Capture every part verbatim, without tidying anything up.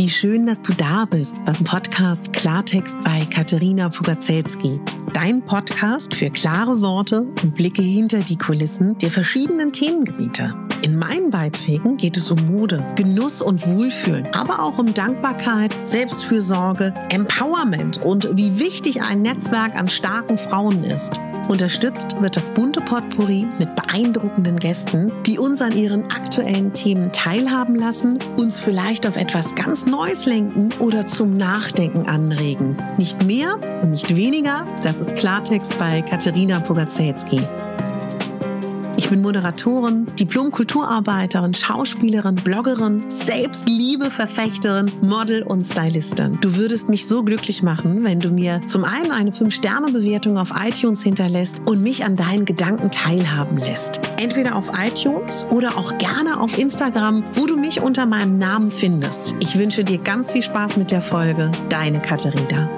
Wie schön, dass du da bist beim Podcast Klartext bei Katerina Pugacelski. Dein Podcast für klare Worte und Blicke hinter die Kulissen der verschiedenen Themengebiete. In meinen Beiträgen geht es um Mode, Genuss und Wohlfühlen, aber auch um Dankbarkeit, Selbstfürsorge, Empowerment und wie wichtig ein Netzwerk an starken Frauen ist. Unterstützt wird das bunte Potpourri mit beeindruckenden Gästen, die uns an ihren aktuellen Themen teilhaben lassen, uns vielleicht auf etwas ganz Neues lenken oder zum Nachdenken anregen. Nicht mehr und nicht weniger, das ist Klartext bei Katerina Pugacelski. Ich bin Moderatorin, Diplom-Kulturarbeiterin, Schauspielerin, Bloggerin, Selbstliebe-Verfechterin, Model und Stylistin. Du würdest mich so glücklich machen, wenn du mir zum einen eine fünf Sterne Bewertung auf iTunes hinterlässt und mich an deinen Gedanken teilhaben lässt. Entweder auf iTunes oder auch gerne auf Instagram, wo du mich unter meinem Namen findest. Ich wünsche dir ganz viel Spaß mit der Folge. Deine Katerina.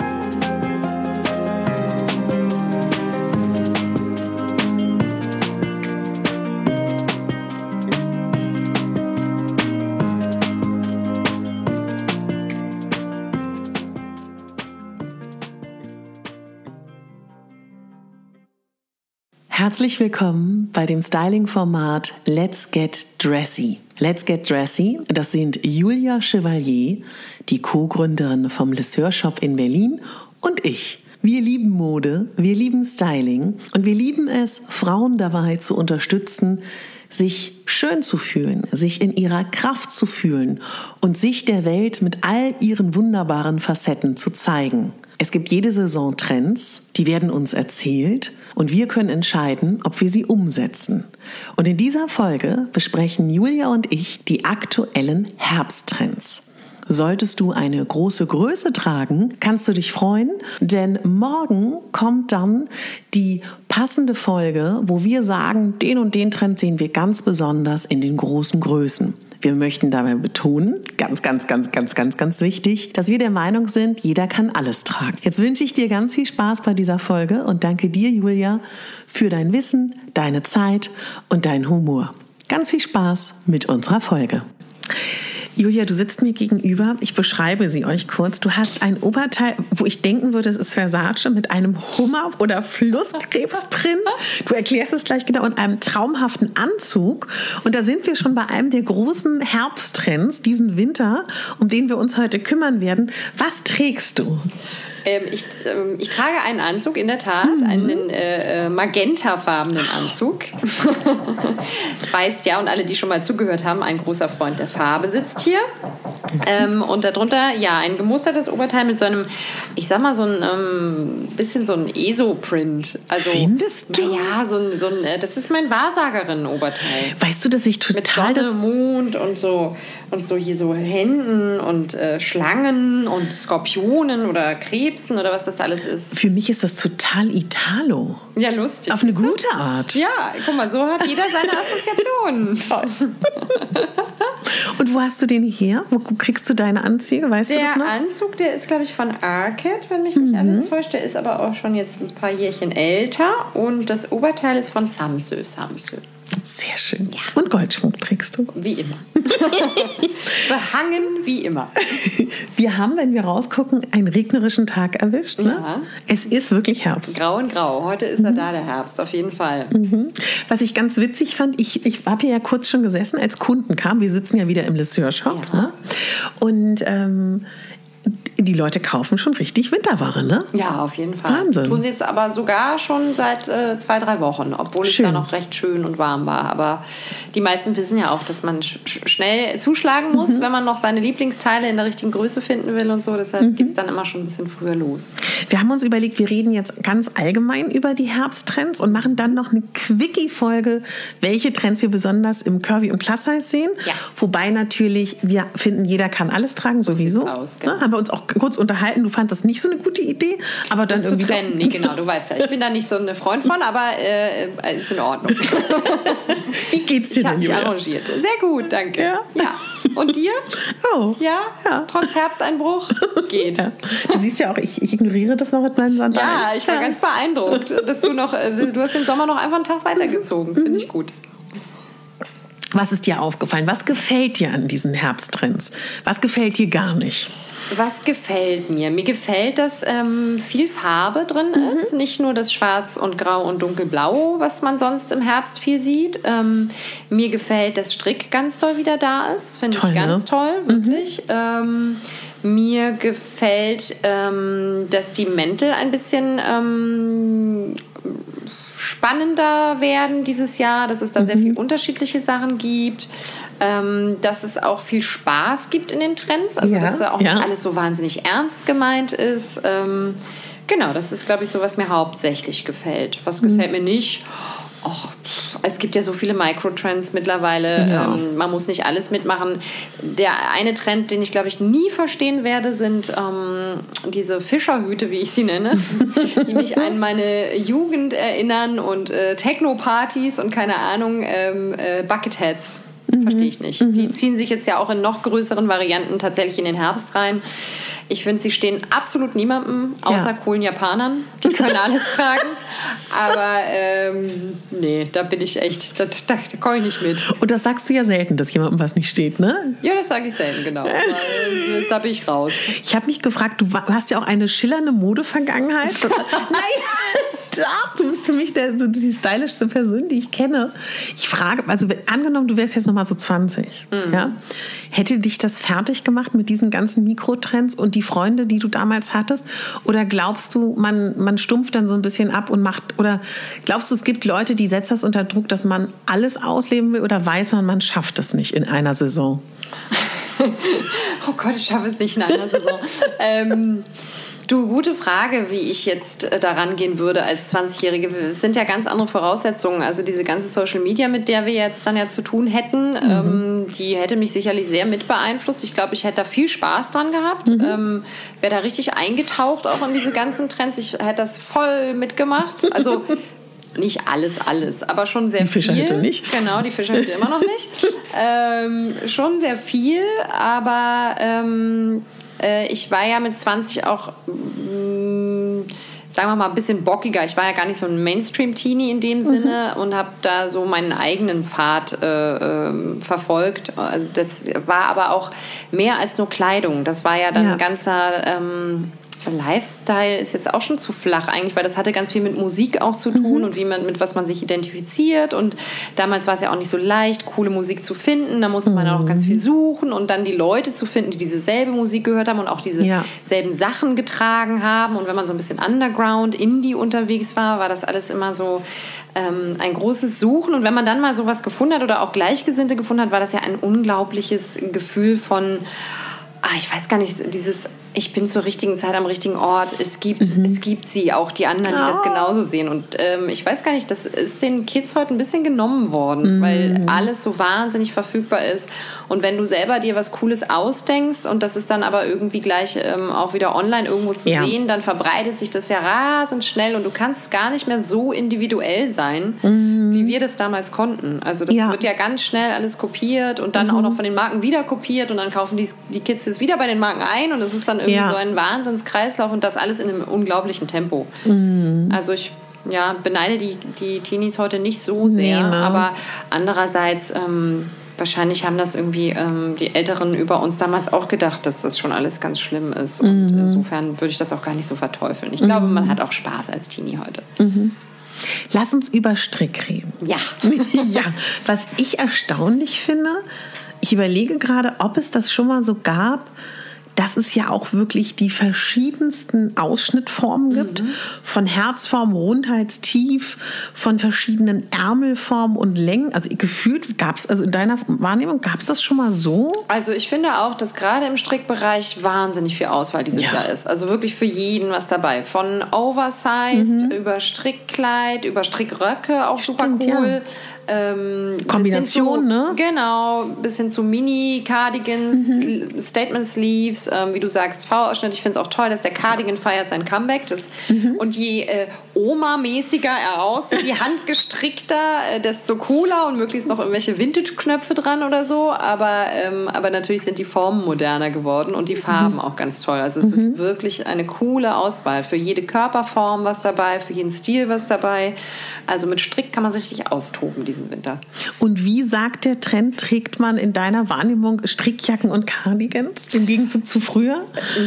Herzlich willkommen bei dem Styling-Format Let's Get Dressy. Let's Get Dressy, das sind Julia Chevalier, die Co-Gründerin vom Lesseur Shop in Berlin, und ich. Wir lieben Mode, wir lieben Styling und wir lieben es, Frauen dabei zu unterstützen, sich schön zu fühlen, sich in ihrer Kraft zu fühlen und sich der Welt mit all ihren wunderbaren Facetten zu zeigen. Es gibt jede Saison Trends, die werden uns erzählt und wir können entscheiden, ob wir sie umsetzen. Und in dieser Folge besprechen Julia und ich die aktuellen Herbsttrends. Solltest du eine große Größe tragen, kannst du dich freuen, denn morgen kommt dann die passende Folge, wo wir sagen, den und den Trend sehen wir ganz besonders in den großen Größen. Wir möchten dabei betonen, ganz, ganz, ganz, ganz, ganz, ganz wichtig, dass wir der Meinung sind, jeder kann alles tragen. Jetzt wünsche ich dir ganz viel Spaß bei dieser Folge und danke dir, Julia, für dein Wissen, deine Zeit und deinen Humor. Ganz viel Spaß mit unserer Folge. Julia, du sitzt mir gegenüber. Ich beschreibe sie euch kurz. Du hast ein Oberteil, wo ich denken würde, es ist Versace, mit einem Hummer- oder Flusskrebsprint. Du erklärst es gleich genau. Und einem traumhaften Anzug. Und da sind wir schon bei einem der großen Herbsttrends diesen Winter, um den wir uns heute kümmern werden. Was trägst du? Ähm, ich, ähm, ich trage einen Anzug, in der Tat, mhm. einen äh, magentafarbenen Anzug. Weißt ja, und alle, die schon mal zugehört haben, ein großer Freund der Farbe sitzt hier. Ähm, und darunter, ja, ein gemustertes Oberteil mit so einem, ich sag mal, so ein ähm, bisschen so ein E S O-Print. Also, findest du? Ja, so ein, so ein, das ist mein Wahrsagerinnen-Oberteil. Weißt du, dass ich total... Mit Sonne, das Mond und so, und so hier so Händen und äh, Schlangen und Skorpionen oder Krebsen oder was das alles ist. Für mich ist das total Italo. Ja, lustig. Auf eine gute Art. Ja, guck mal, so hat jeder seine Assoziationen. Toll. Und wo hast du den her? Wo kriegst du deine Anzüge? Weißt der du das noch? Der Anzug, der ist, glaube ich, von Arket, wenn mich nicht mhm. alles täuscht. Der ist aber auch schon jetzt ein paar Jährchen älter. Und das Oberteil ist von Samsö. Samsö. Sehr schön. Ja. Und Goldschmuck trägst du? Wie immer. Behangen wie immer. Wir haben, wenn wir rausgucken, einen regnerischen Tag erwischt. Ne? Ja. Es ist wirklich Herbst. Grau und grau. Heute ist er mhm. da, der Herbst, auf jeden Fall. Mhm. Was ich ganz witzig fand, ich, ich habe hier ja kurz schon gesessen, als Kunden kamen. Wir sitzen ja wieder im Lesseur Shop. Ja. Ne? Und ähm, die Leute kaufen schon richtig Winterware, ne? Ja, auf jeden Fall. Wahnsinn. Tun sie jetzt aber sogar schon seit äh, zwei, drei Wochen, obwohl schön. Es da noch recht schön und warm war. Aber die meisten wissen ja auch, dass man sch- schnell zuschlagen muss, mhm. wenn man noch seine Lieblingsteile in der richtigen Größe finden will und so. Deshalb mhm. geht es dann immer schon ein bisschen früher los. Wir haben uns überlegt, wir reden jetzt ganz allgemein über die Herbsttrends und machen dann noch eine Quickie-Folge, welche Trends wir besonders im Curvy und Plus-Size sehen. Ja. Wobei natürlich, wir finden, jeder kann alles tragen, sowieso. Aus, genau. Ne? Haben wir uns auch kurz unterhalten, du fandest das nicht so eine gute Idee. Aber dann das irgendwie zu trennen, nee, genau, du weißt ja. Ich bin da nicht so ein Freund von, aber äh, ist in Ordnung. Wie geht's dir ich denn, Ich Julia? habe mich arrangiert. Sehr gut, danke. Ja. ja. Und dir? Oh. Ja? ja. Trotz Herbsteinbruch? Geht. Ja. Du siehst ja auch, ich, ich ignoriere das noch mit meinen Sandalen. Ja, ich war ja. ganz beeindruckt, dass du noch, du hast den Sommer noch einfach einen Tag weitergezogen. Finde ich gut. Was ist dir aufgefallen? Was gefällt dir an diesen Herbsttrends? Was gefällt dir gar nicht? Was gefällt mir? Mir gefällt, dass ähm, viel Farbe drin mhm. ist. Nicht nur das Schwarz und Grau und Dunkelblau, was man sonst im Herbst viel sieht. Ähm, mir gefällt, dass Strick ganz doll wieder da ist. Finde ich ganz ne? toll, wirklich. Mhm. Ähm, mir gefällt, ähm, dass die Mäntel ein bisschen ähm, spannender werden dieses Jahr, dass es da mhm. sehr viele unterschiedliche Sachen gibt, ähm, dass es auch viel Spaß gibt in den Trends, also ja, dass da auch ja. nicht alles so wahnsinnig ernst gemeint ist. Ähm, genau, das ist, glaube ich, so, was mir hauptsächlich gefällt. Was mhm. gefällt mir nicht? Och, es gibt ja so viele Microtrends mittlerweile. Ja. Ähm, man muss nicht alles mitmachen. Der eine Trend, den ich, glaube ich, nie verstehen werde, sind ähm, diese Fischerhüte, wie ich sie nenne, die mich an meine Jugend erinnern und äh, Techno-Partys und keine Ahnung, ähm, äh, Bucketheads. Mhm. Verstehe ich nicht. Mhm. Die ziehen sich jetzt ja auch in noch größeren Varianten tatsächlich in den Herbst rein. Ich finde, sie stehen absolut niemandem, außer ja. coolen Japanern. Die können alles tragen. Aber ähm, nee, da bin ich echt, da, da, da komme ich nicht mit. Und das sagst du ja selten, dass jemandem was nicht steht, ne? Ja, das sage ich selten, genau. Aber, äh, da bin ich raus. Ich habe mich gefragt, du hast ja auch eine schillernde Modevergangenheit. Nein! Doch, du bist für mich der, so die stylischste Person, die ich kenne. Ich frage, also angenommen, du wärst jetzt noch mal so zwanzig, mhm. ja? Hätte dich das fertig gemacht mit diesen ganzen Mikrotrends und die Freunde, die du damals hattest? Oder glaubst du, man, man stumpft dann so ein bisschen ab und macht, oder glaubst du, es gibt Leute, die setzen das unter Druck, dass man alles ausleben will, oder weiß man, man schafft es nicht in einer Saison? Oh Gott, ich schaffe es nicht in einer Saison. ähm... Du, gute Frage, wie ich jetzt äh, daran gehen würde als zwanzigjährige. Es sind ja ganz andere Voraussetzungen. Also diese ganze Social Media, mit der wir jetzt dann ja zu tun hätten, mhm. ähm, die hätte mich sicherlich sehr mit beeinflusst. Ich glaube, ich hätte da viel Spaß dran gehabt. Mhm. Ähm, wäre da richtig eingetaucht auch in diese ganzen Trends. Ich hätte das voll mitgemacht. Also nicht alles, alles, aber schon sehr viel. Die Fischerhütte nicht. Genau, die Fischerhütte immer noch nicht. Ähm, schon sehr viel, aber... Ähm, ich war ja mit zwanzig auch, mh, sagen wir mal, ein bisschen bockiger. Ich war ja gar nicht so ein Mainstream-Teenie in dem Sinne mhm. und habe da so meinen eigenen Pfad äh, äh, verfolgt. Das war aber auch mehr als nur Kleidung. Das war ja dann ja. ein ganzer... Ähm, Lifestyle ist jetzt auch schon zu flach eigentlich, weil das hatte ganz viel mit Musik auch zu tun mhm. und wie man, mit was man sich identifiziert. Und damals war es ja auch nicht so leicht, coole Musik zu finden. Da musste man mhm. auch ganz viel suchen und dann die Leute zu finden, die dieselbe Musik gehört haben und auch diese ja. selben Sachen getragen haben. Und wenn man so ein bisschen Underground, Indie unterwegs war, war das alles immer so ähm, ein großes Suchen. Und wenn man dann mal sowas gefunden hat oder auch Gleichgesinnte gefunden hat, war das ja ein unglaubliches Gefühl von, ah, ich weiß gar nicht, dieses... Ich bin zur richtigen Zeit am richtigen Ort. Es gibt, mhm. es gibt sie, auch die anderen, die oh. das genauso sehen. Und ähm, ich weiß gar nicht, das ist den Kids heute ein bisschen genommen worden, mhm. weil alles so wahnsinnig verfügbar ist. Und wenn du selber dir was Cooles ausdenkst und das ist dann aber irgendwie gleich ähm, auch wieder online irgendwo zu ja. sehen, dann verbreitet sich das ja rasend schnell und du kannst gar nicht mehr so individuell sein, mhm. wie wir das damals konnten. Also das ja. wird ja ganz schnell alles kopiert und dann mhm. auch noch von den Marken wieder kopiert und dann kaufen die, die Kids das wieder bei den Marken ein und das ist dann irgendwie ja. so ein Wahnsinnskreislauf und das alles in einem unglaublichen Tempo. Mhm. Also ich ja, beneide die, die Teenies heute nicht so sehr, nee, ne? aber andererseits ähm, wahrscheinlich haben das irgendwie ähm, die Älteren über uns damals auch gedacht, dass das schon alles ganz schlimm ist und mhm. insofern würde ich das auch gar nicht so verteufeln. Ich mhm. glaube, man hat auch Spaß als Teenie heute. Mhm. Lass uns über Strick reden. Ja. ja, was ich erstaunlich finde, ich überlege gerade, ob es das schon mal so gab, dass es ja auch wirklich die verschiedensten Ausschnittformen gibt, mhm. von Herzform, Rundheitstief, von verschiedenen Ärmelformen und Längen. Also gefühlt gab es, also in deiner Wahrnehmung, gab es das schon mal so? Also ich finde auch, dass gerade im Strickbereich wahnsinnig viel Auswahl dieses ja. Jahr ist. Also wirklich für jeden was dabei. Von Oversized mhm. über Strickkleid, über Strickröcke, auch Stimmt, super cool. Ja. Ähm, Kombination, zu, ne? Genau, bis hin zu Mini-Cardigans, mhm. Statement-Sleeves, ähm, wie du sagst, V-Ausschnitt. Ich finde es auch toll, dass der Cardigan feiert sein Comeback. Das, mhm. Und je äh, Oma-mäßiger er aussieht, je handgestrickter, äh, desto cooler und möglichst noch irgendwelche Vintage-Knöpfe dran oder so. Aber, ähm, aber natürlich sind die Formen moderner geworden und die Farben mhm. auch ganz toll. Also es mhm. ist wirklich eine coole Auswahl. Für jede Körperform was dabei, für jeden Stil was dabei. Also mit Strick kann man sich richtig austoben diesen diesen Winter. Und wie sagt der Trend, trägt man in deiner Wahrnehmung Strickjacken und Cardigans im Gegenzug zu früher?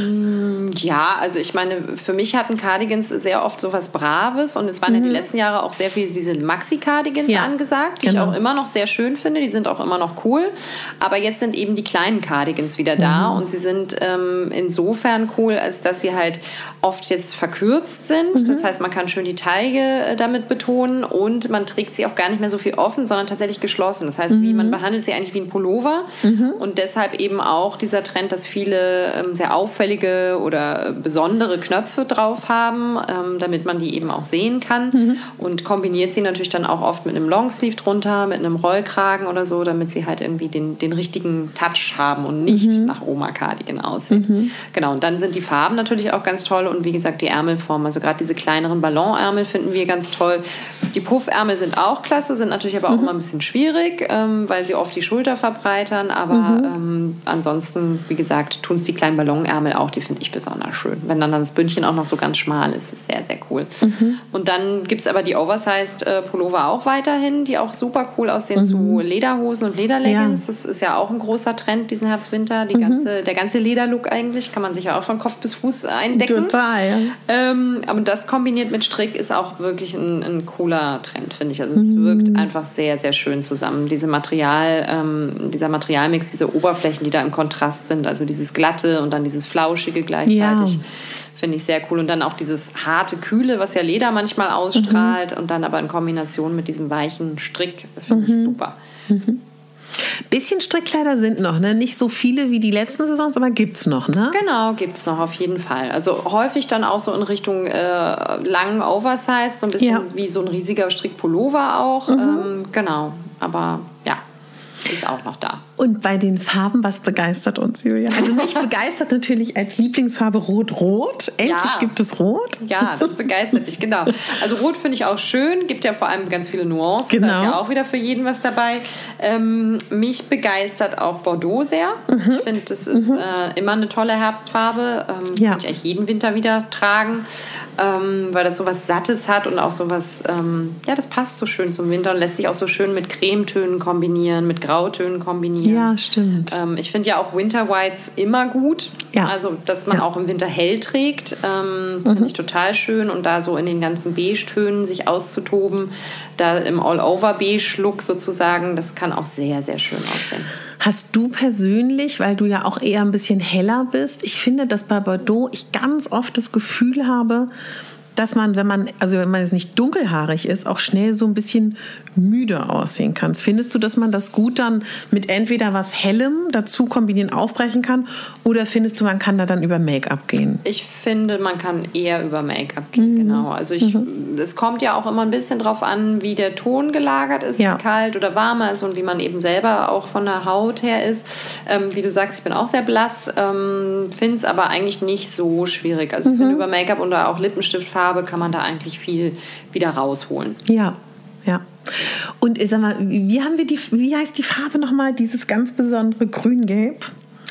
Ja, also ich meine, für mich hatten Cardigans sehr oft so was Braves und es waren mhm. ja die letzten Jahre auch sehr viel diese Maxi-Cardigans ja, angesagt, die genau. ich auch immer noch sehr schön finde, die sind auch immer noch cool, aber jetzt sind eben die kleinen Cardigans wieder da mhm. und sie sind ähm, insofern cool, als dass sie halt oft jetzt verkürzt sind, mhm. das heißt, man kann schön die Taille damit betonen und man trägt sie auch gar nicht mehr so viel offen, sondern tatsächlich geschlossen, das heißt, mhm. wie man behandelt sie eigentlich wie ein Pullover mhm. und deshalb eben auch dieser Trend, dass viele ähm, sehr auffällige oder besondere Knöpfe drauf haben, ähm, damit man die eben auch sehen kann mhm. und kombiniert sie natürlich dann auch oft mit einem Longsleeve drunter, mit einem Rollkragen oder so, damit sie halt irgendwie den, den richtigen Touch haben und nicht mhm. nach Oma-Cardigan aussehen. Mhm. Genau, und dann sind die Farben natürlich auch ganz toll und wie gesagt die Ärmelform, also gerade diese kleineren Ballonärmel finden wir ganz toll. Die Puffärmel sind auch klasse, sind natürlich aber auch mhm. immer ein bisschen schwierig, ähm, weil sie oft die Schulter verbreitern, aber mhm. ähm, ansonsten, wie gesagt, tun es die kleinen Ballonärmel auch, die finde ich besonders schön. Wenn dann das Bündchen auch noch so ganz schmal ist, ist sehr, sehr cool. Mhm. Und dann gibt es aber die Oversized äh, Pullover auch weiterhin, die auch super cool aussehen mhm. zu Lederhosen und Lederleggings. Ja. Das ist ja auch ein großer Trend diesen Herbst, Winter. Die mhm. ganze, der ganze Lederlook eigentlich, kann man sich ja auch von Kopf bis Fuß eindecken. Total, ja. Ähm, aber das kombiniert mit Strick ist auch wirklich ein, ein cooler Trend, finde ich. Also es mhm. wirkt einfach sehr, sehr schön zusammen. Diese Material, ähm, dieser Materialmix, diese Oberflächen, die da im Kontrast sind, also dieses Glatte und dann dieses Flauschige gleichzeitig. Ja. Finde ich sehr cool. Und dann auch dieses harte, kühle, was ja Leder manchmal ausstrahlt. Mhm. Und dann aber in Kombination mit diesem weichen Strick. Das finde mhm. ich super. Mhm. Bisschen Strickkleider sind noch, ne? Nicht so viele wie die letzten Saisons, aber gibt's noch, ne? Genau, gibt's noch, auf jeden Fall. Also häufig dann auch so in Richtung äh, langen Oversize, so ein bisschen ja. wie so ein riesiger Strickpullover auch. Mhm. Ähm, genau, aber ja. Ist auch noch da. Und bei den Farben, was begeistert uns, Julia? Also mich begeistert natürlich als Lieblingsfarbe Rot-Rot. Endlich ja. gibt es Rot. Ja, das begeistert dich, genau. Also Rot finde ich auch schön, gibt ja vor allem ganz viele Nuancen. Genau. Da ist ja auch wieder für jeden was dabei. Ähm, mich begeistert auch Bordeaux sehr. Mhm. Ich finde, das ist mhm. äh, immer eine tolle Herbstfarbe. Ähm, ja. Kann ich eigentlich jeden Winter wieder tragen. Ähm, weil das so was Sattes hat und auch so was, ähm, ja, das passt so schön zum Winter und lässt sich auch so schön mit Cremetönen kombinieren, mit Grautönen kombinieren. Ja, stimmt. Ähm, ich finde ja auch Winter Whites immer gut. Ja. Also, dass man ja. auch im Winter hell trägt, ähm, finde mhm. ich total schön. Und da so in den ganzen Beige-Tönen sich auszutoben, da im All-Over-Beige-Look sozusagen, das kann auch sehr, sehr schön aussehen. Hast du persönlich, weil du ja auch eher ein bisschen heller bist, ich finde, dass bei Bordeaux ich ganz oft das Gefühl habe, dass man, wenn man, also wenn man jetzt nicht dunkelhaarig ist, auch schnell so ein bisschen müde aussehen kann. Findest du, dass man das gut dann mit entweder was Hellem dazu kombinieren, aufbrechen kann, oder findest du, man kann da dann über Make-up gehen? Ich finde, man kann eher über Make-up gehen, mhm. genau. Also ich, mhm. es kommt ja auch immer ein bisschen drauf an, wie der Ton gelagert ist, ja. wie kalt oder warm er ist und wie man eben selber auch von der Haut her ist. Ähm, wie du sagst, ich bin auch sehr blass, ähm, finde es aber eigentlich nicht so schwierig. Also ich mhm. finde, über Make-up oder auch Lippenstiftfarbe kann man da eigentlich viel wieder rausholen. Ja, ja. Und sag mal, wie haben wir die, wie heißt die Farbe nochmal, dieses ganz besondere Grün-Gelb?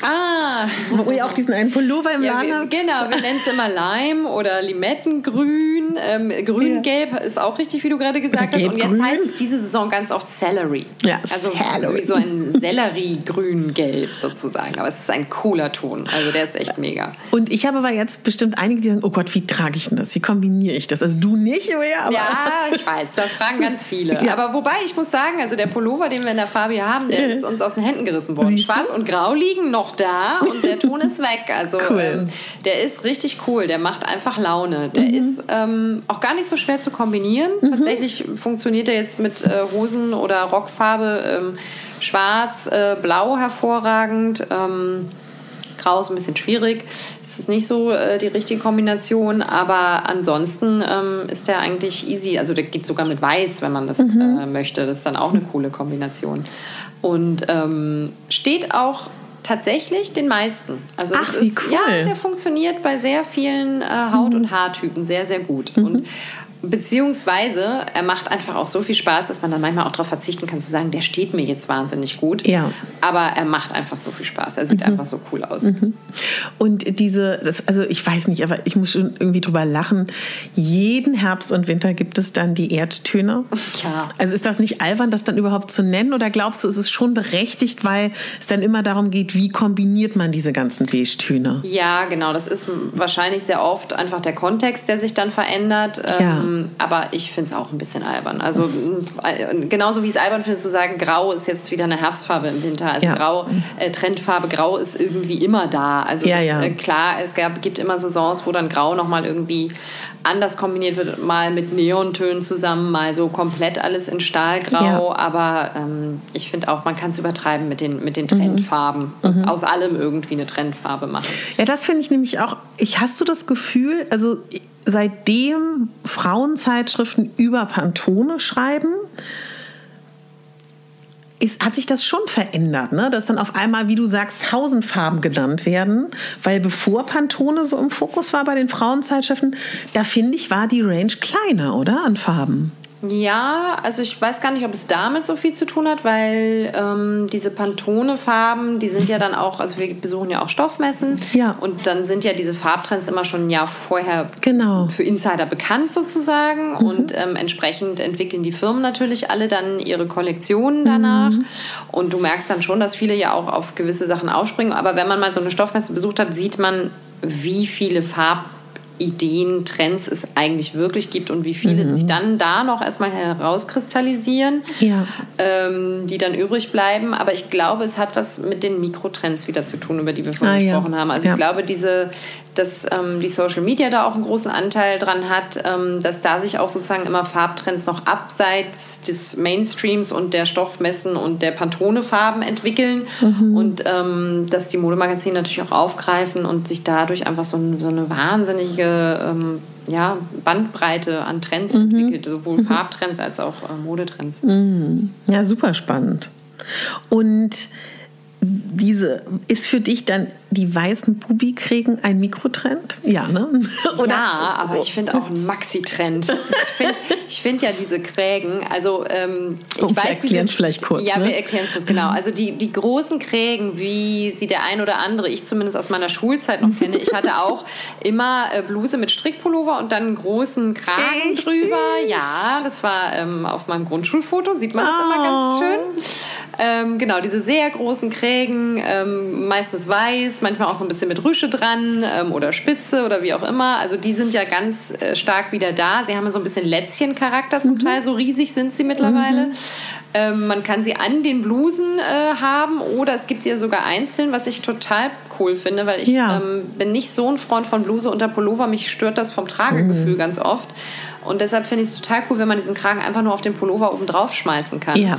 Ah. Wo ihr auch diesen einen Pullover im ja, Laden wir, habt. Genau, wir nennen es immer Lime oder Limettengrün. Ähm, Grün-Gelb ja. ist auch richtig, wie du gerade gesagt hast. Und jetzt heißt es diese Saison ganz oft Celery. Ja, also Celery. Wie so ein Sellerie-Grün-Gelb sozusagen. Aber es ist ein cooler Ton. Also der ist echt mega. Und ich habe aber jetzt bestimmt einige, die sagen, oh Gott, wie trage ich denn das? Wie kombiniere ich das? Also du nicht, Julia? Aber ja, ich weiß. Da fragen ganz viele. Ja. Aber wobei, ich muss sagen, also der Pullover, den wir in der Farbe hier haben, der ist uns aus den Händen gerissen worden. Siehst Schwarz du? und Grau liegen noch da und der Ton ist weg. Also cool. ähm, der ist richtig cool. Der macht einfach Laune. Der mhm. ist ähm, auch gar nicht so schwer zu kombinieren. Mhm. Tatsächlich funktioniert er jetzt mit äh, Hosen- oder Rockfarbe ähm, schwarz, äh, blau hervorragend. Ähm, Grau ist ein bisschen schwierig. Es ist nicht so äh, die richtige Kombination, aber ansonsten ähm, ist der eigentlich easy. Also der geht sogar mit Weiß, wenn man das mhm. äh, möchte. Das ist dann auch eine coole Kombination. Und ähm, steht auch tatsächlich den meisten. Also Ach, das wie ist, cool. Ja, der funktioniert bei sehr vielen äh, Haut- und Haartypen sehr, sehr gut. Mhm. Und Beziehungsweise er macht einfach auch so viel Spaß, dass man dann manchmal auch darauf verzichten kann, zu sagen, der steht mir jetzt wahnsinnig gut. Ja. Aber er macht einfach so viel Spaß. Er sieht mhm. einfach so cool aus. Mhm. Und diese, das, also ich weiß nicht, aber ich muss schon irgendwie drüber lachen. Jeden Herbst und Winter gibt es dann die Erdtöne. Ja. Also ist das nicht albern, das dann überhaupt zu nennen? Oder glaubst du, ist es schon berechtigt, weil es dann immer darum geht, wie kombiniert man diese ganzen Beige-Töne? Ja, genau. Das ist wahrscheinlich sehr oft einfach der Kontext, der sich dann verändert. Ja. Ähm, aber ich finde es auch ein bisschen albern. Also genauso wie es albern finde, zu sagen, Grau ist jetzt wieder eine Herbstfarbe im Winter. Also ja. Grau, äh, Trendfarbe Grau ist irgendwie immer da. Also ja, das, ja. Äh, klar, es gab, gibt immer Saisons, wo dann Grau nochmal irgendwie anders kombiniert wird, mal mit Neontönen zusammen, mal so komplett alles in Stahlgrau. Ja. Aber ähm, ich finde auch, man kann es übertreiben mit den, mit den Trendfarben. Mhm. Aus allem irgendwie eine Trendfarbe machen. Ja, das finde ich nämlich auch. Ich, hast du das Gefühl, also seitdem Frauenzeitschriften über Pantone schreiben, ist, hat sich das schon verändert, ne? Dass dann auf einmal, wie du sagst, tausend Farben genannt werden. Weil bevor Pantone so im Fokus war bei den Frauenzeitschriften, da finde ich, war die Range kleiner, oder? An Farben. Ja, also ich weiß gar nicht, ob es damit so viel zu tun hat, weil ähm, diese Pantone-Farben, die sind ja dann auch, also wir besuchen ja auch Stoffmessen ja. und dann sind ja diese Farbtrends immer schon ein Jahr vorher genau. für Insider bekannt sozusagen mhm. und ähm, entsprechend entwickeln die Firmen natürlich alle dann ihre Kollektionen danach mhm. und du merkst dann schon, dass viele ja auch auf gewisse Sachen aufspringen, aber wenn man mal so eine Stoffmesse besucht hat, sieht man, wie viele Farben Ideen, Trends es eigentlich wirklich gibt und wie viele mhm. sich dann da noch erstmal herauskristallisieren, ja. ähm, die dann übrig bleiben. Aber ich glaube, es hat was mit den Mikrotrends wieder zu tun, über die wir vorhin ah, gesprochen ja. haben. Also ja. ich glaube, diese, dass ähm, die Social Media da auch einen großen Anteil dran hat, ähm, dass da sich auch sozusagen immer Farbtrends noch abseits des Mainstreams und der Stoffmessen und der Pantone-Farben entwickeln mhm. und ähm, dass die Modemagazine natürlich auch aufgreifen und sich dadurch einfach so, ein, so eine wahnsinnige ähm, ja, Bandbreite an Trends mhm. entwickelt, sowohl mhm. Farbtrends als auch äh, Modetrends. Mhm. Ja, super spannend. Und diese, ist für dich dann die weißen Bubikrägen ein Mikrotrend? Ja, ne? Oder? Ja, aber ich finde auch ein Maxi-Trend. Ich finde ich find ja diese Krägen, also ähm, ich oh, weiß... Wir erklären es vielleicht kurz. Ja, ne? wir erklären es kurz, genau. Also die, die großen Krägen, wie sie der ein oder andere, ich zumindest aus meiner Schulzeit noch kenne, ich hatte auch immer äh, Bluse mit Strickpullover und dann einen großen Kragen Echt drüber. süß. Ja, das war ähm, auf meinem Grundschulfoto, sieht man das oh. immer ganz schön. Ähm, genau, diese sehr großen Krägen, ähm, meistens weiß, manchmal auch so ein bisschen mit Rüsche dran ähm, oder Spitze oder wie auch immer. Also die sind ja ganz äh, stark wieder da. Sie haben so ein bisschen Lätzchen-Charakter zum mhm. Teil, so riesig sind sie mittlerweile. Mhm. Ähm, man kann sie an den Blusen äh, haben oder es gibt sie ja sogar einzeln, was ich total cool finde, weil ich ja. ähm, bin nicht so ein Freund von Bluse unter Pullover. Mich stört das vom Tragegefühl mhm. ganz oft. Und deshalb finde ich es total cool, wenn man diesen Kragen einfach nur auf den Pullover oben drauf schmeißen kann. Ja.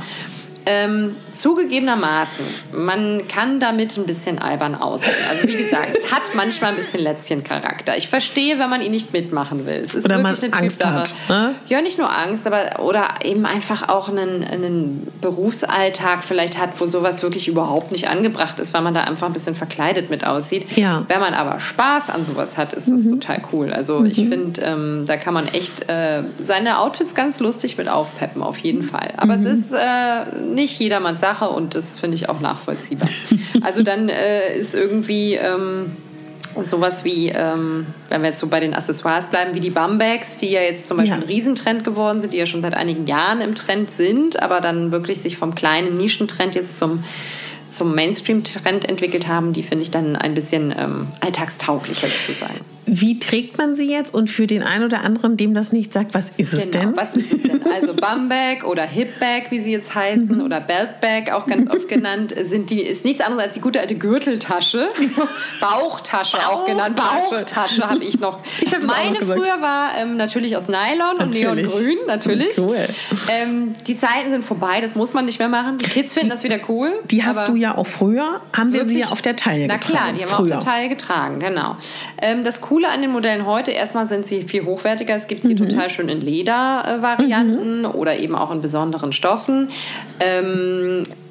Ähm, zugegebenermaßen, man kann damit ein bisschen albern aussehen. Also wie gesagt, es hat manchmal ein bisschen Lätzchen-Charakter. Ich verstehe, wenn man ihn nicht mitmachen will. Es ist oder wirklich man eine Angst Typsache. hat. Ne? Ja, nicht nur Angst, aber oder eben einfach auch einen, einen Berufsalltag vielleicht hat, wo sowas wirklich überhaupt nicht angebracht ist, weil man da einfach ein bisschen verkleidet mit aussieht. Ja. Wenn man aber Spaß an sowas hat, ist das mhm. total cool. Also mhm. ich finde, ähm, da kann man echt äh, seine Outfits ganz lustig mit aufpeppen, auf jeden Fall. Aber mhm. es ist äh, nicht jedermanns Sache und das finde ich auch nachvollziehbar. Also dann äh, ist irgendwie ähm, sowas wie, ähm, wenn wir jetzt so bei den Accessoires bleiben, wie die Bumbags, die ja jetzt zum Beispiel ja. ein Riesentrend geworden sind, die ja schon seit einigen Jahren im Trend sind, aber dann wirklich sich vom kleinen Nischentrend jetzt zum zum Mainstream-Trend entwickelt haben, die finde ich dann ein bisschen ähm, alltagstauglicher sozusagen. Wie trägt man sie jetzt? Und für den einen oder anderen, dem das nicht sagt, was ist es genau, denn? was ist es denn? Also Bumbag oder Hipbag, wie sie jetzt heißen, oder Beltbag, auch ganz oft genannt, sind die, ist nichts anderes als die gute alte Gürteltasche. Bauchtasche Bauch, auch genannt. Bauchtasche habe ich noch. Ich Meine früher war ähm, natürlich aus Nylon natürlich. und Neongrün, natürlich. Cool. Ähm, die Zeiten sind vorbei, das muss man nicht mehr machen. Die Kids finden das wieder cool. Die hast du ja auch früher, haben wir sie ja auf der Taille na getragen. Na klar, die haben wir auf der Taille getragen, genau. Ähm, das Coole an den Modellen heute, erstmal sind sie viel hochwertiger. Es gibt sie mhm. total schön in Ledervarianten mhm. oder eben auch in besonderen Stoffen. Ähm,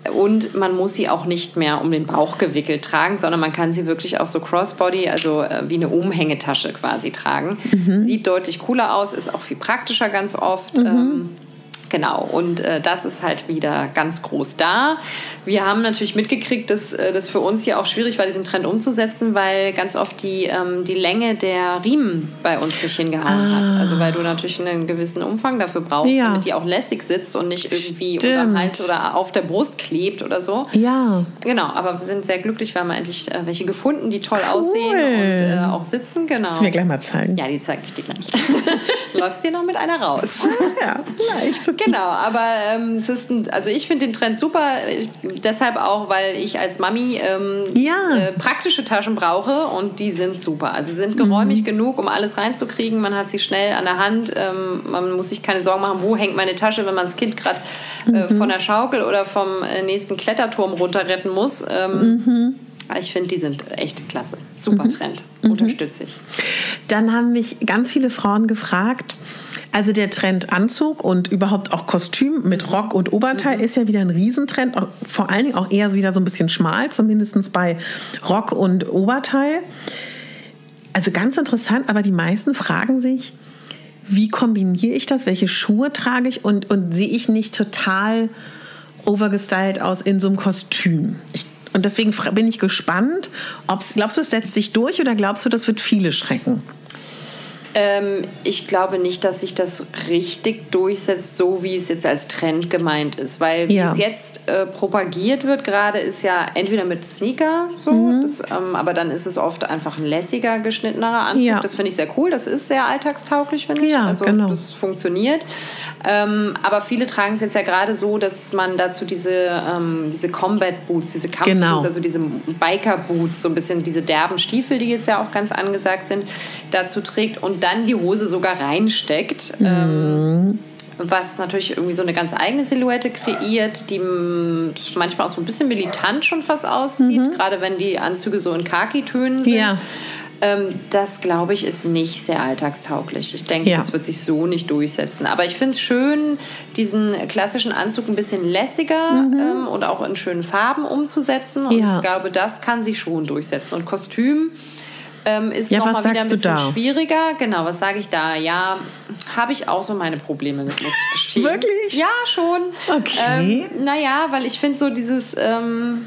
Und man muss sie auch nicht mehr um den Bauch gewickelt tragen, sondern man kann sie wirklich auch so Crossbody, also äh, wie eine Umhängetasche quasi tragen. Mhm. Sieht deutlich cooler aus, ist auch viel praktischer ganz oft. Mhm. Ähm, Genau, und äh, das ist halt wieder ganz groß da. Wir haben natürlich mitgekriegt, dass äh, das für uns hier auch schwierig war, diesen Trend umzusetzen, weil ganz oft die, ähm, die Länge der Riemen bei uns nicht hingehauen ah. hat. Also weil du natürlich einen gewissen Umfang dafür brauchst, ja. damit die auch lässig sitzt und nicht irgendwie Stimmt. unterm Hals oder auf der Brust klebt oder so. Ja. Genau, aber wir sind sehr glücklich, wir haben endlich äh, welche gefunden, die toll cool. aussehen und äh, auch sitzen. Genau. Kannst du mir gleich mal zeigen? Ja, die zeige ich dir gleich. Läufst dir noch mit einer raus. Ja, leicht. Genau, aber ähm, es ist ein, also ich finde den Trend super, ich, deshalb auch, weil ich als Mami ähm, ja. äh, praktische Taschen brauche und die sind super. Also sie sind geräumig mhm. genug, um alles reinzukriegen, man hat sie schnell an der Hand, ähm, man muss sich keine Sorgen machen, wo hängt meine Tasche, wenn man das Kind gerade äh, mhm. von der Schaukel oder vom äh, nächsten Kletterturm runterretten muss. Ähm, mhm. Ich finde, die sind echt klasse. Super Trend. Mhm. Unterstütze ich. Dann haben mich ganz viele Frauen gefragt, also der Trend Anzug und überhaupt auch Kostüm mit Rock und Oberteil mhm. ist ja wieder ein Riesentrend. Auch, vor allen Dingen auch eher wieder so ein bisschen schmal, zumindest bei Rock und Oberteil. Also ganz interessant, aber die meisten fragen sich, wie kombiniere ich das? Welche Schuhe trage ich? Und, und sehe ich nicht total overgestylt aus in so einem Kostüm? Ich Und deswegen bin ich gespannt, ob's, glaubst du, es setzt sich durch oder glaubst du, das wird viele schrecken? Ähm, ich glaube nicht, dass sich das richtig durchsetzt, so wie es jetzt als Trend gemeint ist. Weil wie ja. es jetzt äh, propagiert wird gerade, ist ja entweder mit Sneaker, so, mhm. das, ähm, aber dann ist es oft einfach ein lässiger, geschnittenerer Anzug. Ja. Das finde ich sehr cool. Das ist sehr alltagstauglich, finde ich. Ja, also genau. das funktioniert. Ähm, aber viele tragen es jetzt ja gerade so, dass man dazu diese, ähm, diese Combat Boots, diese Kampfboots, genau. also diese Biker Boots, so ein bisschen diese derben Stiefel, die jetzt ja auch ganz angesagt sind, dazu trägt und dann die Hose sogar reinsteckt. Mhm. Ähm, was natürlich irgendwie so eine ganz eigene Silhouette kreiert, die manchmal auch so ein bisschen militant schon fast aussieht, mhm. gerade wenn die Anzüge so in Khaki-Tönen sind. Ja. Ähm, das, glaube ich, ist nicht sehr alltagstauglich. Ich denke, ja. das wird sich so nicht durchsetzen. Aber ich finde es schön, diesen klassischen Anzug ein bisschen lässiger mhm. ähm, und auch in schönen Farben umzusetzen. Und ja. ich glaube, das kann sich schon durchsetzen. Und Kostüm ähm, ist ja, noch mal wieder ein bisschen schwieriger. Genau, was sage ich da? Ja, habe ich auch so meine Probleme mit, muss ich gestehen. Wirklich? Ja, schon. Okay. Ähm, naja, weil ich finde so dieses... Ähm,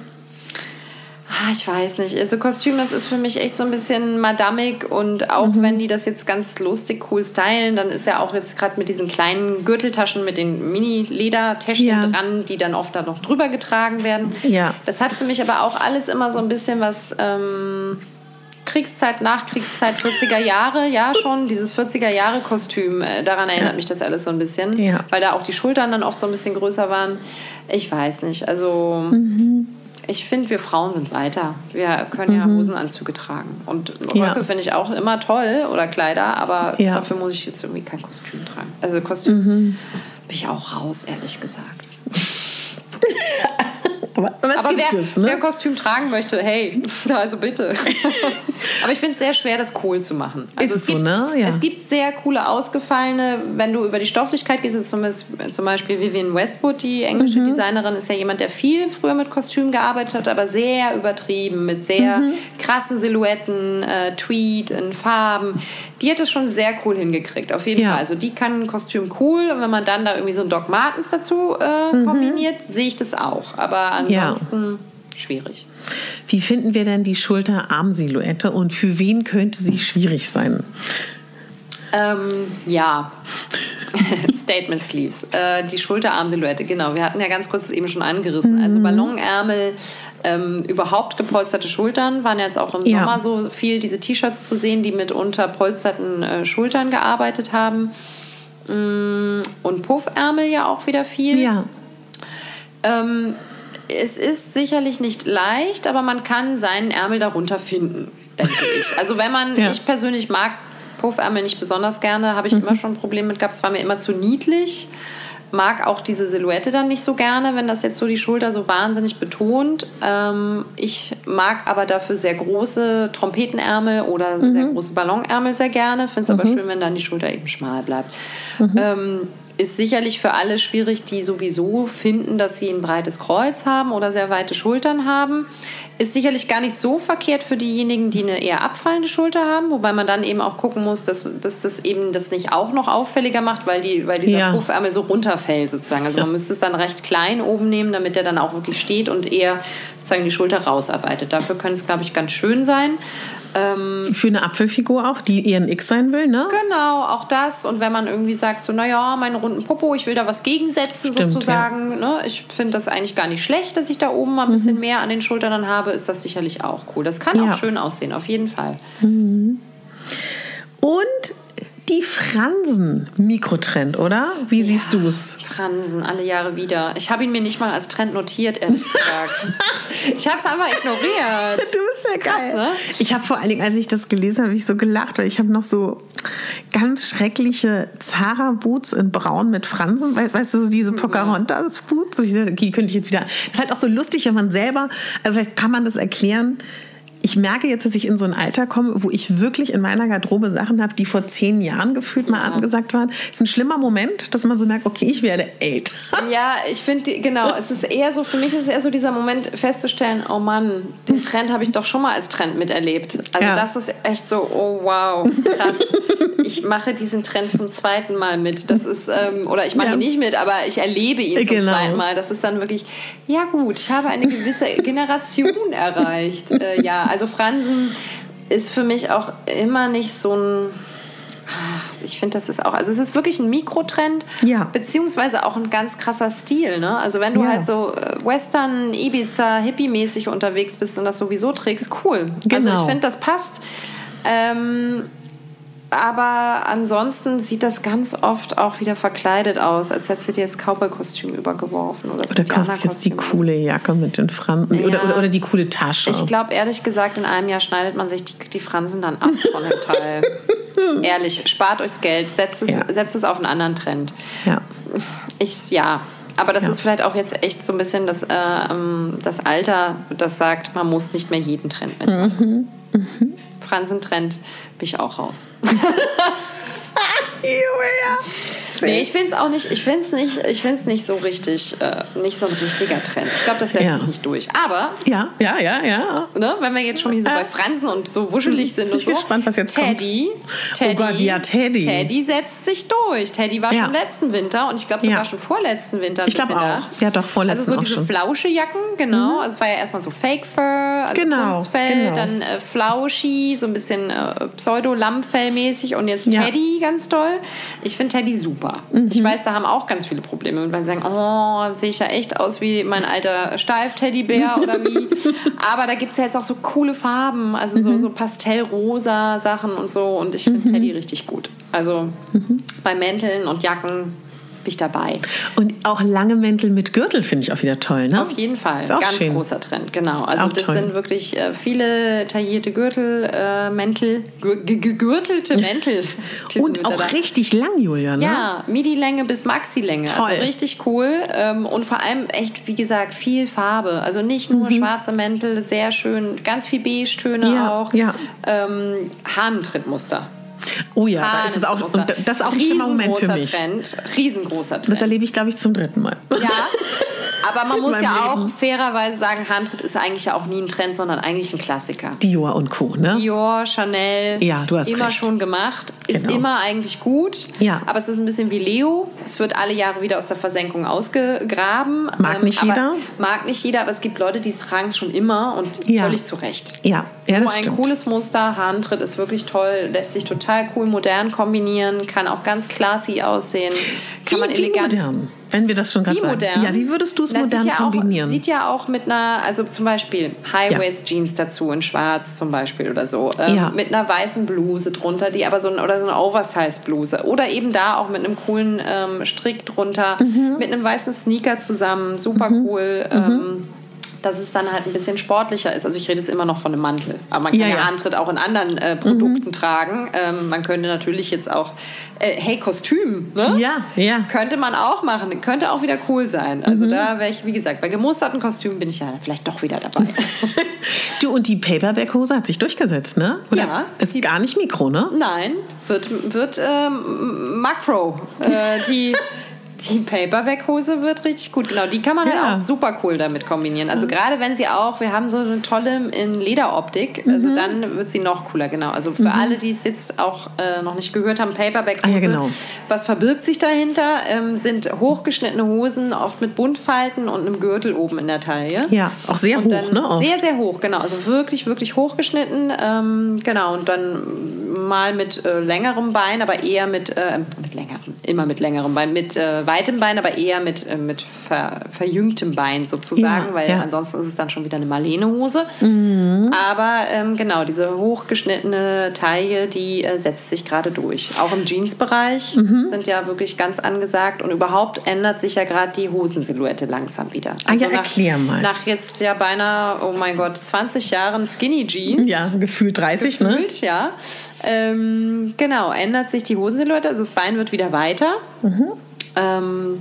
Ich weiß nicht. Also Kostüm, das ist für mich echt so ein bisschen madamig und auch mhm. wenn die das jetzt ganz lustig cool stylen, dann ist ja auch jetzt gerade mit diesen kleinen Gürteltaschen mit den Mini-Ledertäschchen ja. dran, die dann oft da noch drüber getragen werden. Ja. Das hat für mich aber auch alles immer so ein bisschen was ähm, Kriegszeit, Nachkriegszeit, vierziger Jahre, ja schon, dieses vierziger Jahre Kostüm, äh, daran erinnert ja. mich das alles so ein bisschen, ja. weil da auch die Schultern dann oft so ein bisschen größer waren. Ich weiß nicht, also... Mhm. Ich finde, wir Frauen sind weiter. Wir können ja mhm. Hosenanzüge tragen. Und Röcke ja. finde ich auch immer toll oder Kleider, aber ja. dafür muss ich jetzt irgendwie kein Kostüm tragen. Also Kostüm mhm. bin ich auch raus, ehrlich gesagt. aber aber wer, es, ne? wer Kostüm tragen möchte, hey, also bitte. Aber ich finde es sehr schwer, das cool zu machen. Also ist es, gibt, so, ne? Ja. es gibt sehr coole, ausgefallene, wenn du über die Stofflichkeit gehst, ist zum Beispiel Vivienne Westwood, die englische mhm. Designerin, ist ja jemand, der viel früher mit Kostüm gearbeitet hat, aber sehr übertrieben, mit sehr mhm. krassen Silhouetten, äh, Tweed in Farben. Die hat es schon sehr cool hingekriegt, auf jeden ja. Fall. Also die kann ein Kostüm cool und wenn man dann da irgendwie so einen Doc Martens dazu äh, mhm. kombiniert, sehe ich das auch. Aber ansonsten ja. schwierig. Wie finden wir denn die Schulter-Arm-Silhouette und für wen könnte sie schwierig sein? Ähm, ja, Statement Sleeves. Äh, die Schulter-Arm-Silhouette, genau. Wir hatten ja ganz kurz das eben schon angerissen. Mhm. Also Ballonärmel, ähm, überhaupt gepolsterte Schultern waren jetzt auch im ja. Sommer so viel diese T-Shirts zu sehen, die mit unterpolsterten äh, Schultern gearbeitet haben. Mm, und Puffärmel ja auch wieder viel. Ja. Ähm, Es ist sicherlich nicht leicht, aber man kann seinen Ärmel darunter finden, denke ich. Also wenn man, ja. ich persönlich mag Puffärmel nicht besonders gerne, habe ich mhm. immer schon ein Problem mit gehabt. Es war mir immer zu niedlich. Mag auch diese Silhouette dann nicht so gerne, wenn das jetzt so die Schulter so wahnsinnig betont. Ähm, ich mag aber dafür sehr große Trompetenärmel oder mhm. sehr große Ballonärmel sehr gerne. Finde es mhm. aber schön, wenn dann die Schulter eben schmal bleibt. Mhm. Ähm, ist sicherlich für alle schwierig, die sowieso finden, dass sie ein breites Kreuz haben oder sehr weite Schultern haben. Ist sicherlich gar nicht so verkehrt für diejenigen, die eine eher abfallende Schulter haben, wobei man dann eben auch gucken muss, dass, dass das eben das nicht auch noch auffälliger macht, weil, die, weil dieser ja. Puffärmel so runterfällt sozusagen. Also ja. man müsste es dann recht klein oben nehmen, damit der dann auch wirklich steht und eher sozusagen die Schulter rausarbeitet. Dafür könnte es, glaube ich, ganz schön sein. Ähm, Für eine Apfelfigur auch, die eher ein X sein will, ne? Genau, auch das. Und wenn man irgendwie sagt, so, naja, meinen runden Popo, ich will da was gegensetzen, Stimmt, sozusagen. Ja. Ne? Ich finde das eigentlich gar nicht schlecht, dass ich da oben mal ein bisschen mhm. mehr an den Schultern dann habe, ist das sicherlich auch cool. Das kann ja. auch schön aussehen, auf jeden Fall. Mhm. Und die Fransen-Mikrotrend, oder? Wie ja, siehst du es? Fransen, alle Jahre wieder. Ich habe ihn mir nicht mal als Trend notiert, ehrlich gesagt. Ich habe es einfach ignoriert. Du bist ja krass, geil. Ne? Ich habe vor allen Dingen, als ich das gelesen habe, habe ich so gelacht, weil ich habe noch so ganz schreckliche Zara-Boots in Braun mit Fransen. We- weißt du, so diese Pocahontas-Boots? Die könnte ich jetzt wieder... Das ist halt auch so lustig, wenn man selber... Also vielleicht kann man das erklären... Ich merke jetzt, dass ich in so ein Alter komme, wo ich wirklich in meiner Garderobe Sachen habe, die vor zehn Jahren gefühlt mal ja. angesagt waren. Es ist ein schlimmer Moment, dass man so merkt, okay, ich werde älter. Ja, ich finde, genau, es ist eher so, für mich ist es eher so dieser Moment festzustellen, oh Mann, den Trend habe ich doch schon mal als Trend miterlebt. Also ja. das ist echt so, oh wow, krass. Ich mache diesen Trend zum zweiten Mal mit. Das ist, ähm, oder ich mache ja. ihn nicht mit, aber ich erlebe ihn zum genau. zweiten Mal. Das ist dann wirklich, ja gut, ich habe eine gewisse Generation erreicht. Äh, ja, also Fransen ist für mich auch immer nicht so ein... Ich finde, das ist auch... Also es ist wirklich ein Mikrotrend, ja. beziehungsweise auch ein ganz krasser Stil. Ne? Also wenn du ja. halt so Western, Ibiza, Hippie-mäßig unterwegs bist und das sowieso trägst, cool. Genau. Also ich finde, das passt. Ähm... Aber ansonsten sieht das ganz oft auch wieder verkleidet aus, als hättest du dir das Cowboy-Kostüm übergeworfen. Oder, oder kaufst jetzt die coole Jacke mit den Fransen. Ja. Oder, oder, oder die coole Tasche. Ich glaube, ehrlich gesagt, in einem Jahr schneidet man sich die, die Fransen dann ab von dem Teil. Ehrlich, spart euch das Geld, setzt es, ja. setzt es auf einen anderen Trend. Ja. Ich, ja. Aber das ja. ist vielleicht auch jetzt echt so ein bisschen das, äh, das Alter, das sagt, man muss nicht mehr jeden Trend mitmachen. Mhm. Mhm. Fransen-Trend bin ich auch raus. Nee, ich finde es auch nicht, ich finde es nicht, ich finde es nicht so richtig, äh, nicht so ein richtiger Trend. Ich glaube, das setzt ja. sich nicht durch. Aber, ja, ja, ja, ja. Ne, wenn wir jetzt schon hier so bei Fransen und so wuschelig sind und so. Ich bin gespannt, was jetzt Teddy, kommt. Teddy, oh Gott, ja, Teddy. Teddy setzt sich durch. Teddy war ja. schon letzten Winter und ich glaube sogar ja. schon vorletzten Winter ein ich glaube auch. Da. Ja, doch, vorletzten Also so diese schon. Flauschejacken, genau. Mhm. Also es war ja erstmal so Fake Fur, also genau, Kunstfell, genau. dann äh, Flauschi, so ein bisschen äh, Pseudo-Lammfell-mäßig und jetzt Teddy ja. ganz toll. Ich finde Teddy super. Mhm. Ich weiß, da haben auch ganz viele Probleme mit, weil sie sagen, oh, sehe ich ja echt aus wie mein alter Steif-Teddybär oder wie. Aber da gibt es ja jetzt auch so coole Farben, also so, so pastellrosa Sachen und so. Und ich finde mhm. Teddy richtig gut. Also mhm. bei Mänteln und Jacken bin ich dabei. Und auch lange Mäntel mit Gürtel finde ich auch wieder toll, ne? Auf jeden Fall. Ganz schön. Großer Trend, genau. Also auch das toll. sind wirklich äh, viele taillierte Gürtel, äh, Mäntel, gegürtelte Mäntel. Und auch da. Richtig lang, Julia, ne? Ja, Midi-Länge bis Maxi-Länge. Toll. Also richtig cool. Ähm, und vor allem echt, wie gesagt, viel Farbe. Also nicht nur mhm. schwarze Mäntel, sehr schön, ganz viel Beige-Töne ja, auch. Ja. Ähm, Hahnentrittmuster. Oh ja, da ist es auch, und das ist auch ein schlimmer Moment für mich. Trend, riesengroßer Trend. Das erlebe ich, glaube ich, zum dritten Mal. Ja, aber man muss ja Leben. auch fairerweise sagen, Hahntritt ist eigentlich ja auch nie ein Trend, sondern eigentlich ein Klassiker. Dior und Co., ne? Dior, Chanel, ja, du hast immer recht. schon gemacht. Ist genau. immer eigentlich gut, ja. aber es ist ein bisschen wie Leo. Es wird alle Jahre wieder aus der Versenkung ausgegraben. Mag nicht ähm, jeder. Mag nicht jeder, aber es gibt Leute, die tragen es schon immer und ja. völlig zu Recht. Ja, ja, das so ein stimmt. cooles Muster, Hahntritt ist wirklich toll, lässt sich total cool modern kombinieren, kann auch ganz classy aussehen, kann wie, man elegant... Wie modern, wenn wir das schon gerade sagen. Modern? Ja, wie würdest du es das modern sieht ja kombinieren? Auch, sieht ja auch mit einer, also zum Beispiel High-Waist-Jeans dazu in schwarz zum Beispiel oder so, ähm, ja. mit einer weißen Bluse drunter, die aber so ein, oder so eine Oversize-Bluse oder eben da auch mit einem coolen ähm, Strick drunter, mhm. mit einem weißen Sneaker zusammen, super mhm. cool. Mhm. Ähm, dass es dann halt ein bisschen sportlicher ist. Also ich rede jetzt immer noch von einem Mantel. Aber man kann ja, ja. ja Hahntritt auch in anderen äh, Produkten mhm. tragen. Ähm, man könnte natürlich jetzt auch, äh, hey, Kostüm, ne? Ja, ja. Könnte man auch machen. Könnte auch wieder cool sein. Also mhm. da wäre ich, wie gesagt, bei gemusterten Kostümen bin ich ja vielleicht doch wieder dabei. Du, und die Paperback-Hose hat sich durchgesetzt, ne? Oder ja. Ist gar nicht Mikro, ne? Nein, wird, wird ähm, Makro. Äh, die... Die Paperback-Hose wird richtig gut. Genau, die kann man ja. halt auch super cool damit kombinieren. Also gerade wenn sie auch, wir haben so eine tolle in Lederoptik, also mhm. dann wird sie noch cooler, genau. Also für mhm. alle, die es jetzt auch äh, noch nicht gehört haben, Paperback-Hose. Ah, ja, genau. Was verbirgt sich dahinter? Ähm, sind hochgeschnittene Hosen, oft mit Buntfalten und einem Gürtel oben in der Taille. Ja, auch sehr und hoch, ne? Auch. Sehr, sehr hoch, genau. Also wirklich, wirklich hochgeschnitten. Ähm, genau, und dann mal mit äh, längerem Bein, aber eher mit, äh, mit längerem, immer mit längerem Bein, mit äh, weitem Bein, aber eher mit, äh, mit ver, verjüngtem Bein sozusagen, ja, weil ja. ansonsten ist es dann schon wieder eine Marlene-Hose. Mhm. Aber ähm, genau, diese hochgeschnittene Taille, die äh, setzt sich gerade durch. Auch im Jeans-Bereich mhm. sind ja wirklich ganz angesagt und überhaupt ändert sich ja gerade die Hosensilhouette langsam wieder. Also ah ja, nach, erklär mal. Nach jetzt ja beinahe, oh mein Gott, zwanzig Jahren Skinny Jeans. Ja, gefühlt dreißig, gefühlt, ne? ja. Ähm, genau, ändert sich die Hosensilhouette, also das Bein wird wieder weiter. Mhm. Ähm,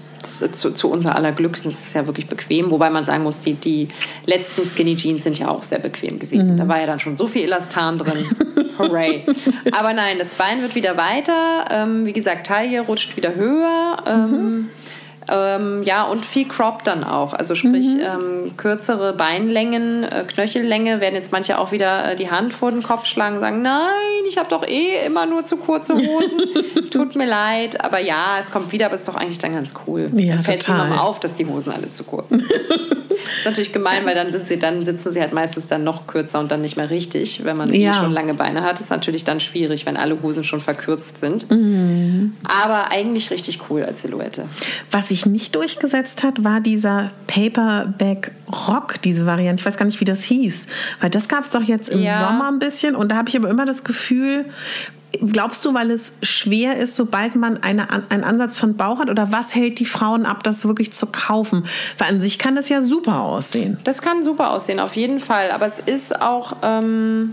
zu, zu unser aller Glück, das ist ja wirklich bequem, wobei man sagen muss, die, die letzten Skinny Jeans sind ja auch sehr bequem gewesen. Mhm. Da war ja dann schon so viel Elastan drin. Hooray. Aber nein, das Bein wird wieder weiter. Ähm, wie gesagt, Taille rutscht wieder höher. Ähm, mhm. Ähm, ja, und viel Crop dann auch. Also sprich, mhm. ähm, kürzere Beinlängen, äh, Knöchellänge, werden jetzt manche auch wieder äh, die Hand vor den Kopf schlagen und sagen, nein, ich habe doch eh immer nur zu kurze Hosen. Tut mir leid. Aber ja, es kommt wieder, aber ist doch eigentlich dann ganz cool. Ja, dann fällt total. niemandem auf, dass die Hosen alle zu kurz sind. Das ist natürlich gemein, weil dann, sind sie, dann sitzen sie halt meistens dann noch kürzer und dann nicht mehr richtig. Wenn man ja. eh schon lange Beine hat, ist natürlich dann schwierig, wenn alle Hosen schon verkürzt sind. Mhm. Aber eigentlich richtig cool als Silhouette. Was sich nicht durchgesetzt hat, war dieser Paperback-Rock, diese Variante. Ich weiß gar nicht, wie das hieß. Weil das gab es doch jetzt im ja. Sommer ein bisschen. Und da habe ich aber immer das Gefühl, glaubst du, weil es schwer ist, sobald man eine, einen Ansatz von Bauch hat? Oder was hält die Frauen ab, das wirklich zu kaufen? Weil an sich kann das ja super aussehen. Das kann super aussehen, auf jeden Fall. Aber es ist auch, ähm,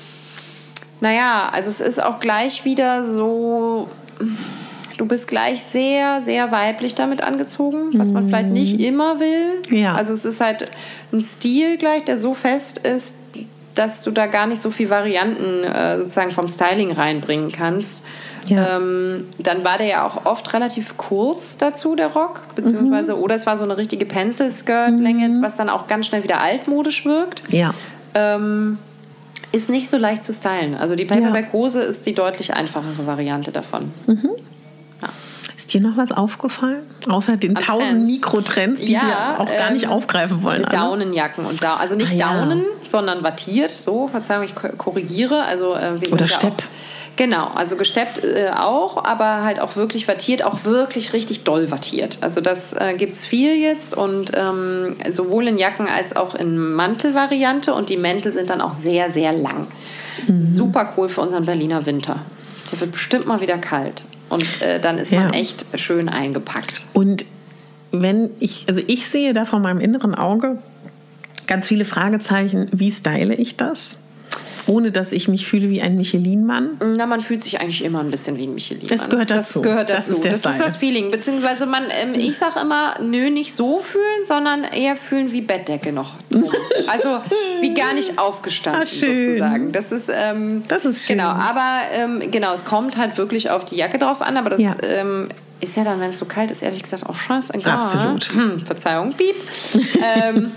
naja, also es ist auch gleich wieder so, du bist gleich sehr, sehr weiblich damit angezogen, was man vielleicht nicht immer will. Ja. Also es ist halt ein Stil gleich, der so fest ist, dass du da gar nicht so viel Varianten äh, sozusagen vom Styling reinbringen kannst. Ja. Ähm, dann war der ja auch oft relativ kurz dazu, der Rock, beziehungsweise, mhm. oder es war so eine richtige Pencil-Skirt-Länge, mhm. was dann auch ganz schnell wieder altmodisch wirkt. Ja. Ähm, ist nicht so leicht zu stylen. Also die Paperback-Hose ja. ist die deutlich einfachere Variante davon. Mhm. Ist dir noch was aufgefallen? Außer den An tausend Trends. Mikrotrends, die ja, wir auch gar ähm, nicht aufgreifen wollen. Daunenjacken und da, also nicht ah, ja. Daunen, sondern wattiert. So, Verzeihung, ich korrigiere. Also, äh, wir Oder sind Stepp. Ja auch, genau, also gesteppt äh, auch, aber halt auch wirklich wattiert, auch wirklich richtig doll wattiert. Also das äh, gibt es viel jetzt und ähm, sowohl in Jacken als auch in Mantelvariante und die Mäntel sind dann auch sehr, sehr lang. Mhm. Super cool für unseren Berliner Winter. Der wird bestimmt mal wieder kalt. Und äh, dann ist man ja. echt schön eingepackt. Und wenn ich, also ich sehe da vor meinem inneren Auge ganz viele Fragezeichen, wie style ich das? Ohne, dass ich mich fühle wie ein Michelin-Mann? Na, man fühlt sich eigentlich immer ein bisschen wie ein Michelin-Mann. Das gehört dazu. Das gehört dazu. Das ist, das, ist das Feeling. Beziehungsweise, man, ähm, ich sage immer, nö, nicht so fühlen, sondern eher fühlen wie Bettdecke noch drum. Also wie gar nicht aufgestanden, Ach, schön. sozusagen. Das ist, ähm, das ist schön. Genau, aber ähm, genau, es kommt halt wirklich auf die Jacke drauf an, aber das ja. ähm, ist ja dann, wenn es so kalt ist, ehrlich gesagt auch scheißegal. Absolut. Hm, Verzeihung, piep. ähm,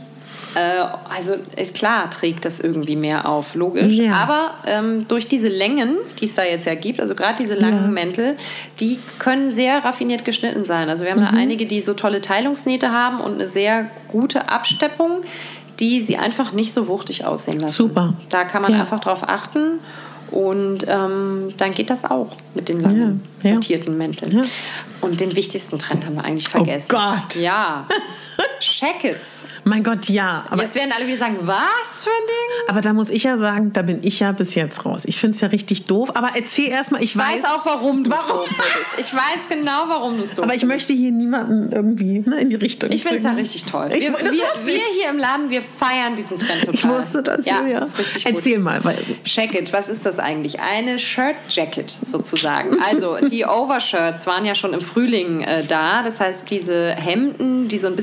Also klar trägt das irgendwie mehr auf, logisch. Ja. Aber ähm, durch diese Längen, die es da jetzt ja gibt, also gerade diese langen ja. Mäntel, die können sehr raffiniert geschnitten sein. Also wir haben mhm. da einige, die so tolle Teilungsnähte haben und eine sehr gute Absteppung, die sie einfach nicht so wuchtig aussehen lassen. Super. Da kann man ja. einfach drauf achten. Und ähm, dann geht das auch mit den langen, ja, portierten ja. Mänteln. Ja. Und den wichtigsten Trend haben wir eigentlich vergessen. Oh Gott! Ja, Jackets. Mein Gott, ja. Aber jetzt werden alle wieder sagen, was für ein Ding? Aber da muss ich ja sagen, da bin ich ja bis jetzt raus. Ich finde es ja richtig doof. Aber erzähl erstmal, ich, ich weiß, weiß auch, warum du es doof findest. Ich weiß genau, warum du es doof Aber ich findest. möchte hier niemanden irgendwie ne, in die Richtung Ich finde es ja richtig toll. Wir, wir, wir hier im Laden, wir feiern diesen Trend total. Ich wusste das, ja. Julia. Das ist richtig gut. Erzähl mal. Weil Jacket, was ist das eigentlich? Eine Shirt-Jacket sozusagen. Also die Overshirts waren ja schon im Frühling äh, da. Das heißt, diese Hemden, die so ein bisschen fest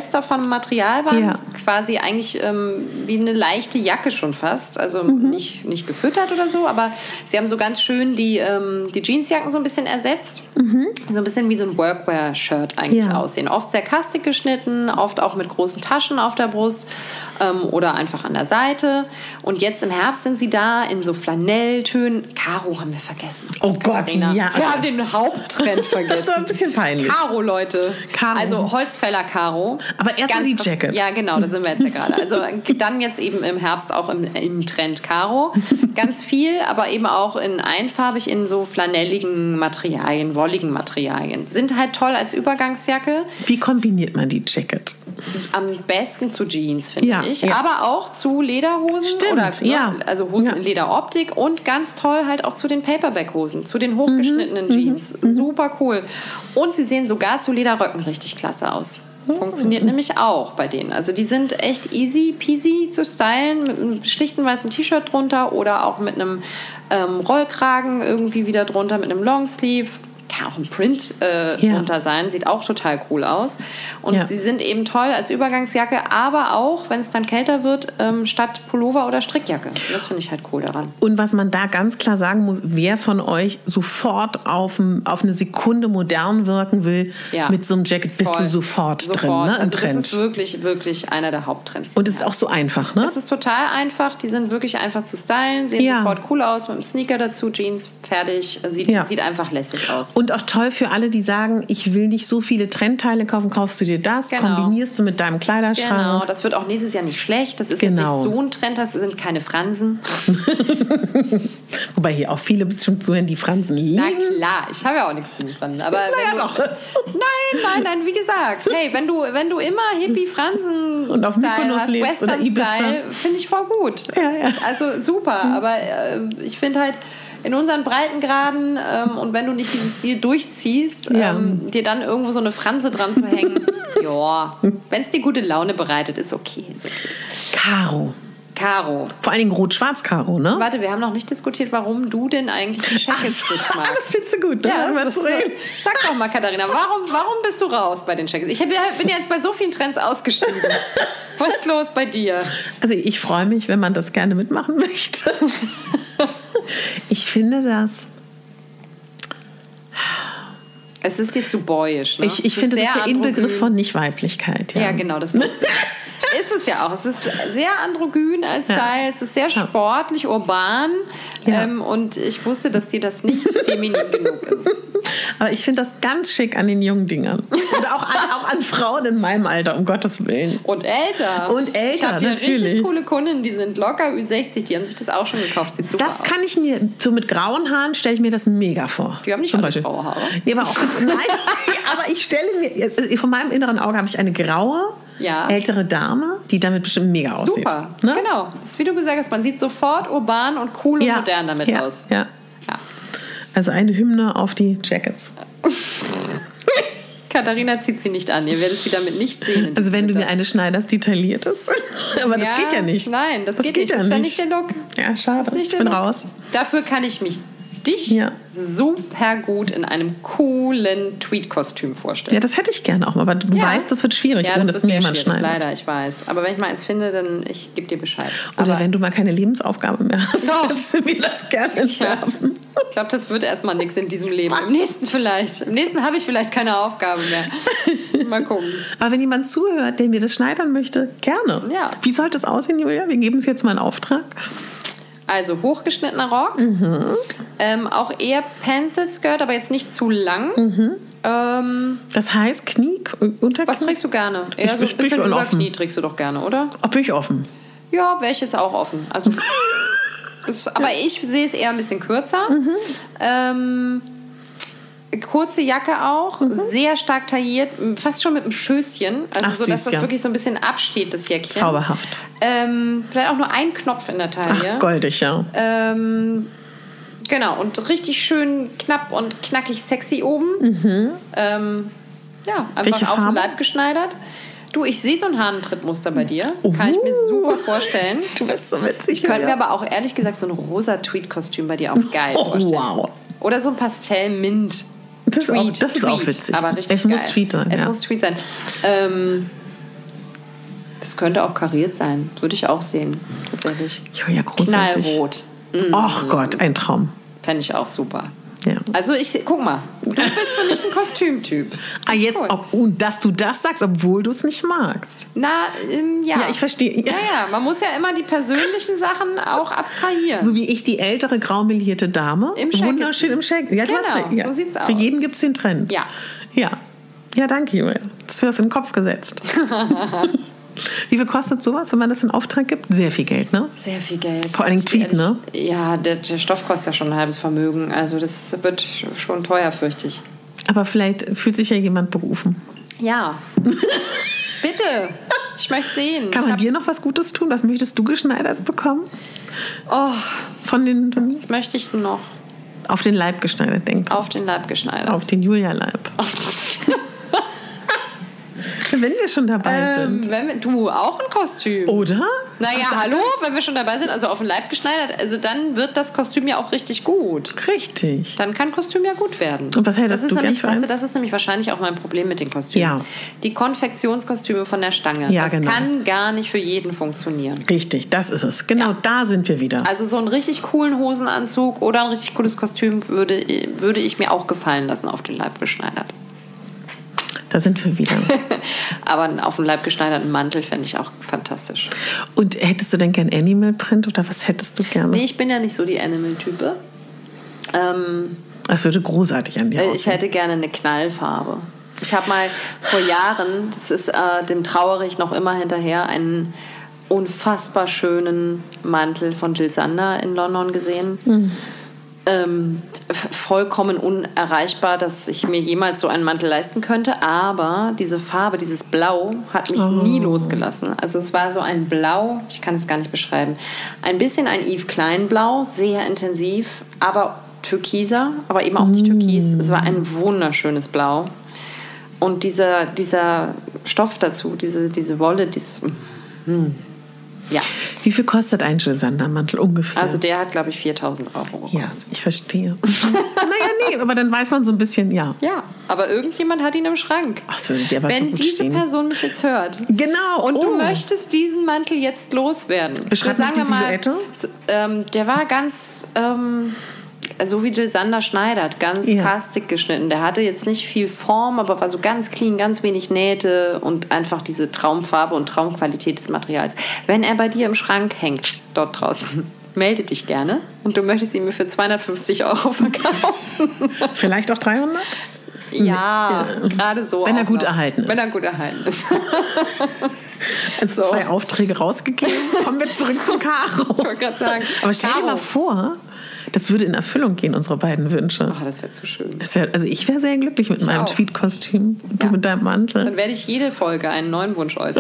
Polyester von Material waren, Ja. quasi eigentlich ähm, wie eine leichte Jacke schon fast, also mhm. nicht, nicht gefüttert oder so, aber sie haben so ganz schön die, ähm, die Jeansjacken so ein bisschen ersetzt, mhm. so ein bisschen wie so ein Workwear-Shirt eigentlich ja. aussehen. Oft sehr kastig geschnitten, oft auch mit großen Taschen auf der Brust ähm, oder einfach an der Seite. Und jetzt im Herbst sind sie da in so Flanelltönen. Karo haben wir vergessen. Oh Gott, ja. Wir haben den Haupttrend vergessen. Das war ein bisschen peinlich. Karo, Leute. Karo. Also Holzfäller-Karo. Aber erst mal die Jacket. Ja, genau, da sind wir jetzt ja gerade. Also dann jetzt eben im Herbst auch im, im Trend Karo. Ganz viel, aber eben auch in einfarbig in so flanelligen Materialien, wolligen Materialien. Sind halt toll als Übergangsjacke. Wie kombiniert man die Jacket? Am besten zu Jeans, finde ja, ich. Ja. Aber auch zu Lederhosen. Stimmt, oder ja. Also Hosen ja. in Lederoptik und ganz toll halt auch zu den Paperback-Hosen, zu den hochgeschnittenen mhm. Jeans. Mhm. Super cool. Und sie sehen sogar zu Lederröcken richtig klasse aus. Funktioniert mhm. nämlich auch bei denen. Also die sind echt easy peasy zu stylen, mit einem schlichten weißen T-Shirt drunter oder auch mit einem ähm, Rollkragen irgendwie wieder drunter, mit einem Longsleeve. Kann auch ein Print äh, ja. drunter sein, sieht auch total cool aus. Und ja. sie sind eben toll als Übergangsjacke, aber auch, wenn es dann kälter wird, ähm, statt Pullover oder Strickjacke. Das finde ich halt cool daran. Und was man da ganz klar sagen muss, wer von euch sofort auf, auf eine Sekunde modern wirken will, ja. mit so einem Jacket bist Voll. du sofort, sofort. drin. Ne, im also Trend. Das ist wirklich, wirklich einer der Haupttrends. Und es ist auch so einfach, ne? Es ist total einfach, die sind wirklich einfach zu stylen, sehen ja. sofort cool aus, mit einem Sneaker dazu, Jeans, fertig, sieht, ja. sieht einfach lässig aus. Und auch toll für alle, die sagen, ich will nicht so viele Trendteile kaufen, kaufst du dir das, genau. kombinierst du mit deinem Kleiderschrank. Genau, das wird auch nächstes Jahr nicht schlecht. Das ist genau. jetzt nicht so ein Trend, das sind keine Fransen. Wobei hier auch viele bestimmt zuhören, die Fransen lieben. Na klar, ich habe ja auch nichts gegen Fransen. Aber naja, wenn du, doch. Nein, nein, nein, wie gesagt, hey, wenn du, wenn du immer Hippie-Fransen-Style hast, Western-Style, finde ich voll gut. Ja, ja. Also super, mhm. aber äh, ich finde halt, in unseren Breitengraden ähm, und wenn du nicht diesen Stil durchziehst, ja. ähm, dir dann irgendwo so eine Franse dran zu hängen, ja, wenn es dir gute Laune bereitet, ist okay, ist okay. Karo. Karo. Vor allen Dingen Rot-Schwarz-Karo, ne? Warte, wir haben noch nicht diskutiert, warum du denn eigentlich die Jackets nicht magst. Das findest du gut, ne? Ja, das ist, sag doch mal, Katharina, warum, warum bist du raus bei den Jackets? Ich hab, bin jetzt bei so vielen Trends ausgestiegen. Was ist los bei dir? Also ich freue mich, wenn man das gerne mitmachen möchte. Ich finde das... Es ist dir zu boyisch, ne? Ich, ich finde, das ist der Inbegriff von Nicht-Weiblichkeit. Ja, ja genau, das muss ist es ja auch. Es ist sehr androgyn als Style, ja. Es ist sehr sportlich, urban ja. ähm, und ich wusste, dass dir das nicht feminin genug ist. Aber ich finde das ganz schick an den jungen Dingern. Und auch an, auch an Frauen in meinem Alter, um Gottes Willen. Und älter. Und älter, ich habe ja natürlich. richtig coole Kundinnen, die sind locker Ü sechzig, die haben sich das auch schon gekauft. Sieht super das aus. kann ich mir, so mit grauen Haaren stelle ich mir das mega vor. Die haben nicht alle graue Haare. Nee, aber, auch, nein, aber ich stelle mir, von meinem inneren Auge habe ich eine graue, ja. ältere Dame, die damit bestimmt mega aussieht. Super, ne? Genau. Das ist, wie du gesagt hast, man sieht sofort urban und cool und ja. modern damit ja. aus. Ja. ja. Also eine Hymne auf die Jackets. Katharina zieht sie nicht an. Ihr werdet sie damit nicht sehen. Also wenn Winter. Du mir eine schneiderst, detailliertes. Aber das ja, geht ja nicht. Nein, das, das geht, geht nicht. Ja das ist ja nicht der Look. Ja, schade. Ich bin Look. raus. Dafür kann ich mich dich ja. super gut in einem coolen Tweed-Kostüm vorstellen. Ja, das hätte ich gerne auch mal, aber du ja. weißt, das wird schwierig, ja, ohne das dass wird mir jemand schwierig, schneidet. Leider, ich weiß. Aber wenn ich mal eins finde, dann ich gebe dir Bescheid. Oder aber wenn du mal keine Lebensaufgabe mehr hast, so. kannst du mir das gerne entwerfen. Ja. Ich glaube, das wird erstmal nichts in diesem Leben. Im nächsten vielleicht. Im nächsten habe ich vielleicht keine Aufgabe mehr. Mal gucken. Aber wenn jemand zuhört, der mir das schneidern möchte, gerne. Ja. Wie soll das aussehen, Julia? Wir geben es jetzt mal einen Auftrag. Also hochgeschnittener Rock, mhm. ähm, auch eher Pencil-Skirt, aber jetzt nicht zu lang. Mhm. Ähm, das heißt Knie, Unterknie? Was trägst du gerne? Eher ich, so ich ein bisschen bin über offen. Knie trägst du doch gerne, oder? Ob ich offen? Ja, wäre ich jetzt auch offen. Also, das, aber ich sehe es eher ein bisschen kürzer. Mhm. Ähm, kurze Jacke auch, mhm. sehr stark tailliert, fast schon mit einem Schößchen. Also Ach, so, dass süß, das ja. wirklich so ein bisschen absteht, das Jäckchen. Zauberhaft. Ähm, vielleicht auch nur ein Knopf in der Taille. Ach, goldig, ja. Ähm, genau, und richtig schön knapp und knackig sexy oben. Mhm. Ähm, ja, einfach Welche auf Farbe? den Leib geschneidert. Du, ich sehe so ein Hahnentrittmuster bei dir. Uh. Kann ich mir super vorstellen. Du bist so witzig. Ich könnte mir aber auch ehrlich gesagt so ein rosa Tweed-Kostüm bei dir auch geil oh, vorstellen. Wow. Oder so ein Pastell-Mint. Das, Tweed, ist, auch, das Tweed, ist auch witzig. Aber richtig es geil. muss Tweed sein. Es ja. muss Tweed sein. Ähm, Das könnte auch kariert sein. Würde ich auch sehen, tatsächlich. Ja, großartig. Knallrot. Ach mhm. Gott, ein Traum. Fände ich auch super. Ja. Also ich, guck mal, du bist für mich ein Kostümtyp. Ah, jetzt, cool. ob, und dass du das sagst, obwohl du es nicht magst. Na, ähm, ja. Ja, ich verstehe. Ja, ja, man muss ja immer die persönlichen Sachen auch abstrahieren. So wie ich die ältere graumelierte Dame. Im Shake. Wunderschön im Shake. Ja, genau, du hast recht. Ja. So sieht's aus. Für jeden gibt es den Trend. Ja. Ja. Ja, danke, Julia. Das wäre es in den Kopf gesetzt. Wie viel kostet sowas, wenn man das in Auftrag gibt? Sehr viel Geld, ne? Sehr viel Geld. Vor allem Tweed, ne? Ja, der, der Stoff kostet ja schon ein halbes Vermögen. Also das wird schon teuer, fürchte ich. Aber vielleicht fühlt sich ja jemand berufen. Ja. Bitte. Ich möchte sehen. Kann man hab... dir noch was Gutes tun? Was möchtest du geschneidert bekommen? Oh, Von den... was möchte ich denn noch? Auf den Leib geschneidert, denke ich. Auf den Leib geschneidert. Auf den Julia-Leib. Wenn wir schon dabei ähm, sind. Wenn wir, du, auch ein Kostüm. Oder? Naja, hallo, wenn wir schon dabei sind, also auf den Leib geschneidert, also dann wird das Kostüm ja auch richtig gut. Richtig. Dann kann Kostüm ja gut werden. Und was hättest das ist du nämlich, gern für weißt du, eins? Das ist nämlich wahrscheinlich auch mein Problem mit den Kostümen. Ja. Die Konfektionskostüme von der Stange. Ja, das genau. kann gar nicht für jeden funktionieren. Richtig, das ist es. Genau, Ja. da sind wir wieder. Also so einen richtig coolen Hosenanzug oder ein richtig cooles Kostüm würde, würde ich mir auch gefallen lassen, auf den Leib geschneidert. Da sind wir wieder. Aber auf dem Leib geschneiderten Mantel fände ich auch fantastisch. Und hättest du denn gern Animal Print oder was hättest du gerne? Nee, ich bin ja nicht so die Animal-Type. Ähm, das würde großartig an dir aussehen. Ich hätte gerne eine Knallfarbe. Ich habe mal vor Jahren, das ist äh, dem trauere ich noch immer hinterher, einen unfassbar schönen Mantel von Jill Sander in London gesehen. Mhm. Ähm, vollkommen unerreichbar, dass ich mir jemals so einen Mantel leisten könnte, aber diese Farbe, dieses Blau hat mich oh. nie losgelassen. Also es war so ein Blau, ich kann es gar nicht beschreiben, ein bisschen ein Yves Klein Blau, sehr intensiv, aber türkiser, aber eben auch nicht türkis. Es war ein wunderschönes Blau und dieser, dieser Stoff dazu, diese, diese Wolle, dieses, hm. Ja. Wie viel kostet ein Jill Sander Mantel ungefähr? Also der hat, glaube ich, viertausend Euro gekostet. Ja, ich verstehe. Naja, nee, aber dann weiß man so ein bisschen, ja. Ja, aber irgendjemand hat ihn im Schrank. Ach, das würde dir aber Wenn so gut diese stehen. Person mich jetzt hört genau. und oh. du möchtest diesen Mantel jetzt loswerden. Beschreib mal die Silhouette. Ähm, der war ganz... Ähm, so wie Jill Sander schneidert, ganz ja. kastig geschnitten. Der hatte jetzt nicht viel Form, aber war so ganz clean, ganz wenig Nähte und einfach diese Traumfarbe und Traumqualität des Materials. Wenn er bei dir im Schrank hängt, dort draußen, melde dich gerne und du möchtest ihn mir für zweihundertfünfzig Euro verkaufen. Vielleicht auch dreihundert? Ja, ja. gerade so. Wenn er gut noch. erhalten ist. Wenn er gut erhalten ist. Also so. Zwei Aufträge rausgegeben, kommen wir zurück zum Karo. Ich wollte gerade sagen. Aber stell dir mal vor, das würde in Erfüllung gehen, unsere beiden Wünsche. Ach, das wäre zu schön. Das wär, also ich wäre sehr glücklich mit ich meinem Tweed-Kostüm und ja. du mit deinem Mantel. Dann werde ich jede Folge einen neuen Wunsch äußern.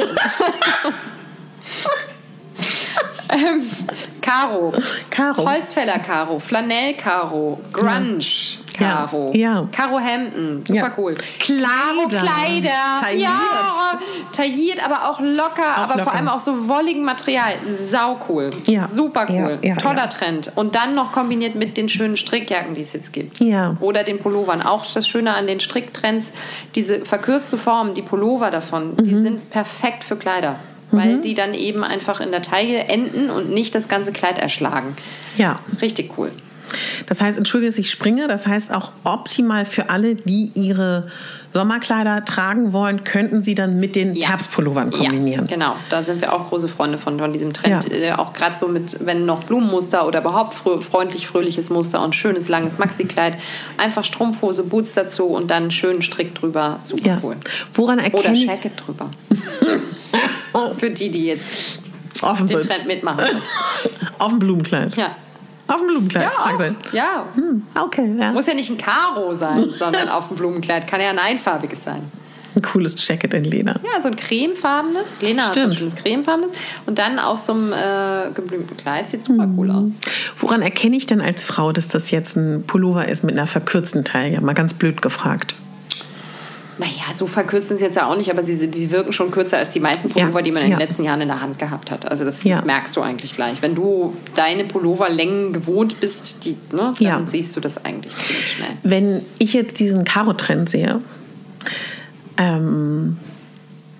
ähm, Karo. Karo. Holzfäller-Karo, Flanell-Karo, Grunge. Karo. Ja. Karo-Hemden, super ja. cool. Kleider. Karo-Kleider. Tailliert. Ja, tailliert, aber auch locker, auch aber locker. Vor allem auch so wolligen Material. Sau cool. Ja. Super cool. Ja, ja, Toller ja. Trend. Und dann noch kombiniert mit den schönen Strickjacken, die es jetzt gibt. Ja. Oder den Pullovern. Auch das Schöne an den Stricktrends, diese verkürzte Form, die Pullover davon, mhm. die sind perfekt für Kleider. Weil mhm. die dann eben einfach in der Taille enden und nicht das ganze Kleid erschlagen. Ja. Richtig cool. Das heißt, entschuldige, dass ich springe, das heißt auch optimal für alle, die ihre Sommerkleider tragen wollen, könnten sie dann mit den ja. Herbstpullovern kombinieren. Ja, genau. Da sind wir auch große Freunde von, von diesem Trend. Ja. Auch gerade so mit, wenn noch Blumenmuster oder überhaupt frö- freundlich, fröhliches Muster und schönes, langes Maxikleid. Einfach Strumpfhose, Boots dazu und dann schönen Strick drüber. Super ja. cool. Woran erkenne Oder Jacket drüber. Für die, die jetzt Offen den sind. Trend mitmachen. Auf dem Blumenkleid. Ja. Auf dem Blumenkleid. Ja, auch. ja. Hm, okay. Ja. Muss ja nicht ein Karo sein, sondern auf dem Blumenkleid. Kann ja ein einfarbiges sein. Ein cooles Jacket in Leder. Ja, so ein cremefarbenes. Lena hat so ein schönes cremefarbenes. Und dann auf so einem äh, geblümten Kleid. Sieht super cool aus. Woran erkenne ich denn als Frau, dass das jetzt ein Pullover ist mit einer verkürzten Taille? Mal ganz blöd gefragt. Naja, so verkürzt sind sie jetzt ja auch nicht, aber sie, sie wirken schon kürzer als die meisten Pullover, ja, die man in ja. den letzten Jahren in der Hand gehabt hat. Also das, ja. das merkst du eigentlich gleich. Wenn du deine Pulloverlängen gewohnt bist, die, ne, dann ja. siehst du das eigentlich ziemlich schnell. Wenn ich jetzt diesen Karo-Trend sehe, ähm,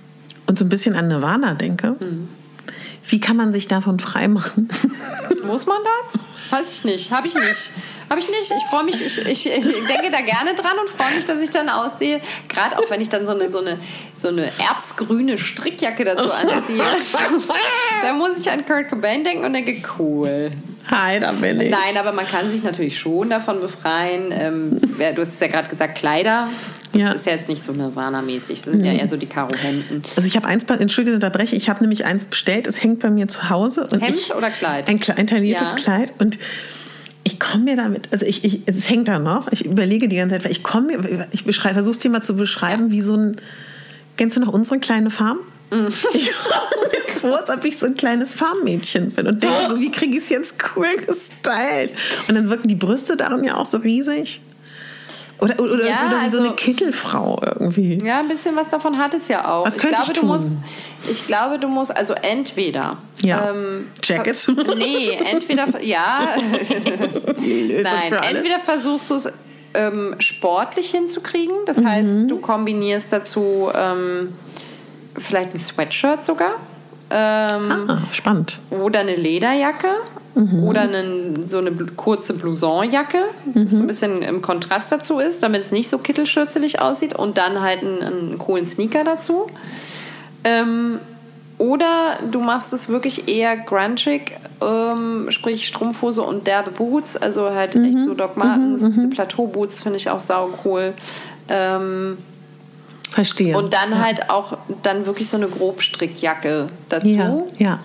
und so ein bisschen an Nirvana denke, mhm. wie kann man sich davon freimachen? Muss man das? Weiß ich nicht. Habe ich nicht. Habe ich nicht. Ich freue mich, ich, ich, ich denke da gerne dran und freue mich, dass ich dann aussehe. Gerade auch, wenn ich dann so eine, so eine, so eine erbsgrüne Strickjacke dazu anziehe. Da muss ich an Kurt Cobain denken und denke, cool. Hi, da bin ich. Nein, aber man kann sich natürlich schon davon befreien. Ähm, du hast es ja gerade gesagt, Kleider. Das ja. ist ja jetzt nicht so Nirvana-mäßig. Das sind ja eher so die Karo-Hemden. Also ich habe eins, entschuldige, unterbreche, ich habe nämlich eins bestellt. Es hängt bei mir zu Hause. Und Hemd ich, oder Kleid? Ein, ein tailliertes ja. Kleid. Und ich komme mir damit, also ich, ich, es hängt da noch. Ich überlege die ganze Zeit, weil ich komme mir, ich versuche es dir mal zu beschreiben, wie so ein, kennst du noch unsere kleine Farm? Mhm. Ich komme mir vor, als ob ich so ein kleines Farmmädchen bin und denke so, wie kriege ich es jetzt cool gestylt? Und dann wirken die Brüste darin ja auch so riesig. Oder, oder, ja, oder wie also, so eine Kittelfrau irgendwie. Ja, ein bisschen was davon hat es ja auch. Was könnte ich glaube, ich du tun? musst, ich glaube, du musst, also entweder. Ja. Ähm, Jacket? Nee, entweder, ja. Nein, entweder versuchst du es ähm, sportlich hinzukriegen. Das mhm. heißt, du kombinierst dazu ähm, vielleicht ein Sweatshirt sogar. Ähm, ah, spannend. Oder eine Lederjacke. Mhm. Oder eine, so eine kurze Blousonjacke, mhm. das so ein bisschen im Kontrast dazu ist, damit es nicht so kittelschürzelig aussieht. Und dann halt einen, einen coolen Sneaker dazu. Ähm, oder du machst es wirklich eher grungig, ähm, sprich Strumpfhose und derbe Boots. Also halt mhm. echt so Doc Martens, mhm. diese Plateau-Boots finde ich auch sau cool. Ähm, Verstehe. Und dann ja. halt auch dann wirklich so eine Grobstrickjacke dazu. Ja, ja.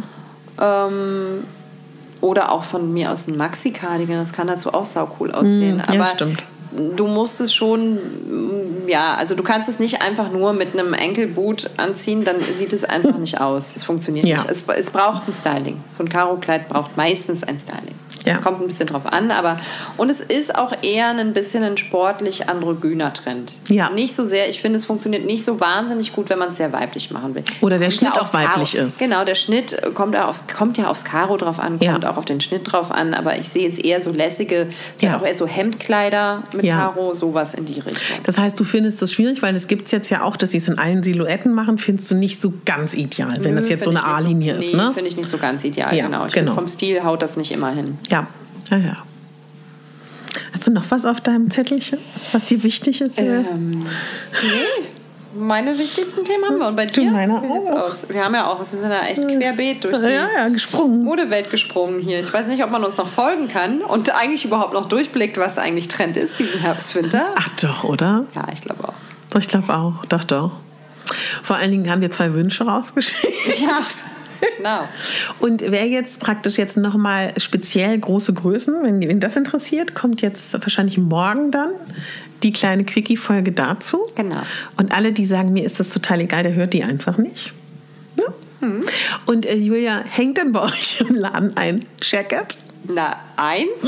Ähm, Oder auch von mir aus ein Maxi-Cardigan, das kann dazu auch sau cool aussehen. Mm, ja, aber stimmt. Du musst es schon, ja, also du kannst es nicht einfach nur mit einem Ankle-Boot anziehen, dann sieht es einfach nicht aus. Es funktioniert ja. nicht. Es, es braucht ein Styling. So ein Karo-Kleid braucht meistens ein Styling. Ja. Kommt ein bisschen drauf an, aber und es ist auch eher ein bisschen ein sportlich androgyner Trend. Ja. Nicht so sehr, ich finde, es funktioniert nicht so wahnsinnig gut, wenn man es sehr weiblich machen will. Oder der kommt Schnitt ja auch weiblich Karo. ist. Genau, der Schnitt kommt ja aufs, kommt ja aufs Karo drauf an, kommt ja. auch auf den Schnitt drauf an, aber ich sehe jetzt eher so lässige, ja. auch eher so Hemdkleider mit ja. Karo, sowas in die Richtung. Das heißt, du findest das schwierig, weil es gibt es jetzt ja auch, dass sie es in allen Silhouetten machen, findest du nicht so ganz ideal, wenn Nö, das jetzt so eine A-Linie so, ist, nee, ne? finde ich nicht so ganz ideal, ja, genau. Ich genau. finde, vom Stil haut das nicht immer hin. Ja, ja, ja. Hast du noch was auf deinem Zettelchen, was dir wichtig ist? Ähm, nee, meine wichtigsten Themen haben wir. Und bei dir? Du, meine Wie sieht's auch. aus? Wir haben ja auch, wir sind ja echt querbeet durch die ja, ja, gesprungen. Modewelt gesprungen hier. Ich weiß nicht, ob man uns noch folgen kann und eigentlich überhaupt noch durchblickt, was eigentlich Trend ist, diesen Herbst, Winter. Ach doch, oder? Ja, ich glaube auch. Doch, ich glaube auch. Doch, doch. Vor allen Dingen haben wir zwei Wünsche rausgeschickt. Ja, genau. Und wer jetzt praktisch jetzt nochmal speziell große Größen, wenn ihn das interessiert, kommt jetzt wahrscheinlich morgen dann die kleine Quickie-Folge dazu. Genau. Und alle, die sagen, mir ist das total egal, der hört die einfach nicht. Ja? Hm. Und äh, Julia, hängt denn bei euch im Laden ein Jacket? Na, eins.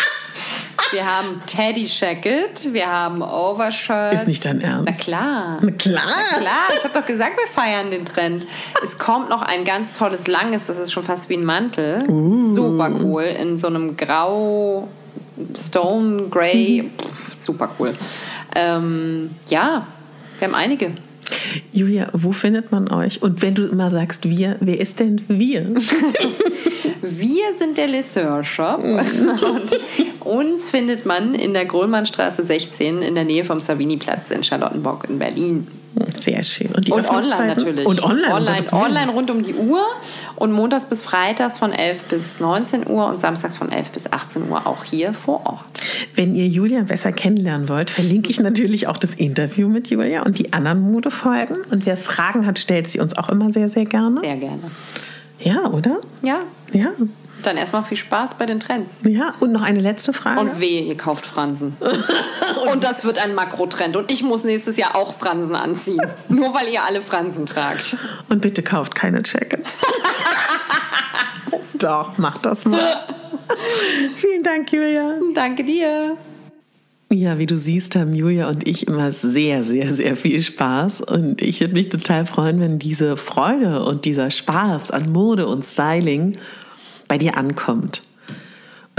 Wir haben Teddy Jacket, wir haben Overshirt. Ist nicht dein Ernst? Na klar. Na klar. Na klar, ich habe doch gesagt, wir feiern den Trend. Es kommt noch ein ganz tolles, langes, das ist schon fast wie ein Mantel. Uh. Super cool, in so einem Grau, Stone, Grey. Mhm. Pff, super cool. Ähm, ja, wir haben einige. Julia, wo findet man euch? Und wenn du immer sagst wir, wer ist denn wir? Wir sind der Lesseur Shop und uns findet man in der Grohlmannstraße sechzehn in der Nähe vom Savini-Platz in Charlottenburg in Berlin. Sehr schön. Und, die und online natürlich. Und online. Online, online rund um die Uhr und montags bis freitags von elf bis neunzehn Uhr und samstags von elf bis achtzehn Uhr auch hier vor Ort. Wenn ihr Julia besser kennenlernen wollt, verlinke ich natürlich auch das Interview mit Julia und die anderen Modefolgen. Und wer Fragen hat, stellt sie uns auch immer sehr, sehr gerne. Sehr gerne. Ja, oder? Ja. Ja. Dann erstmal viel Spaß bei den Trends. Ja, und noch eine letzte Frage. Und wehe, ihr kauft Fransen. Und das wird ein Makrotrend. Und ich muss nächstes Jahr auch Fransen anziehen. Nur weil ihr alle Fransen tragt. Und bitte kauft keine Jackets. Doch, macht das mal. Vielen Dank, Julia. Danke dir. Ja, wie du siehst, haben Julia und ich immer sehr, sehr, sehr viel Spaß. Und ich würde mich total freuen, wenn diese Freude und dieser Spaß an Mode und Styling bei dir ankommt.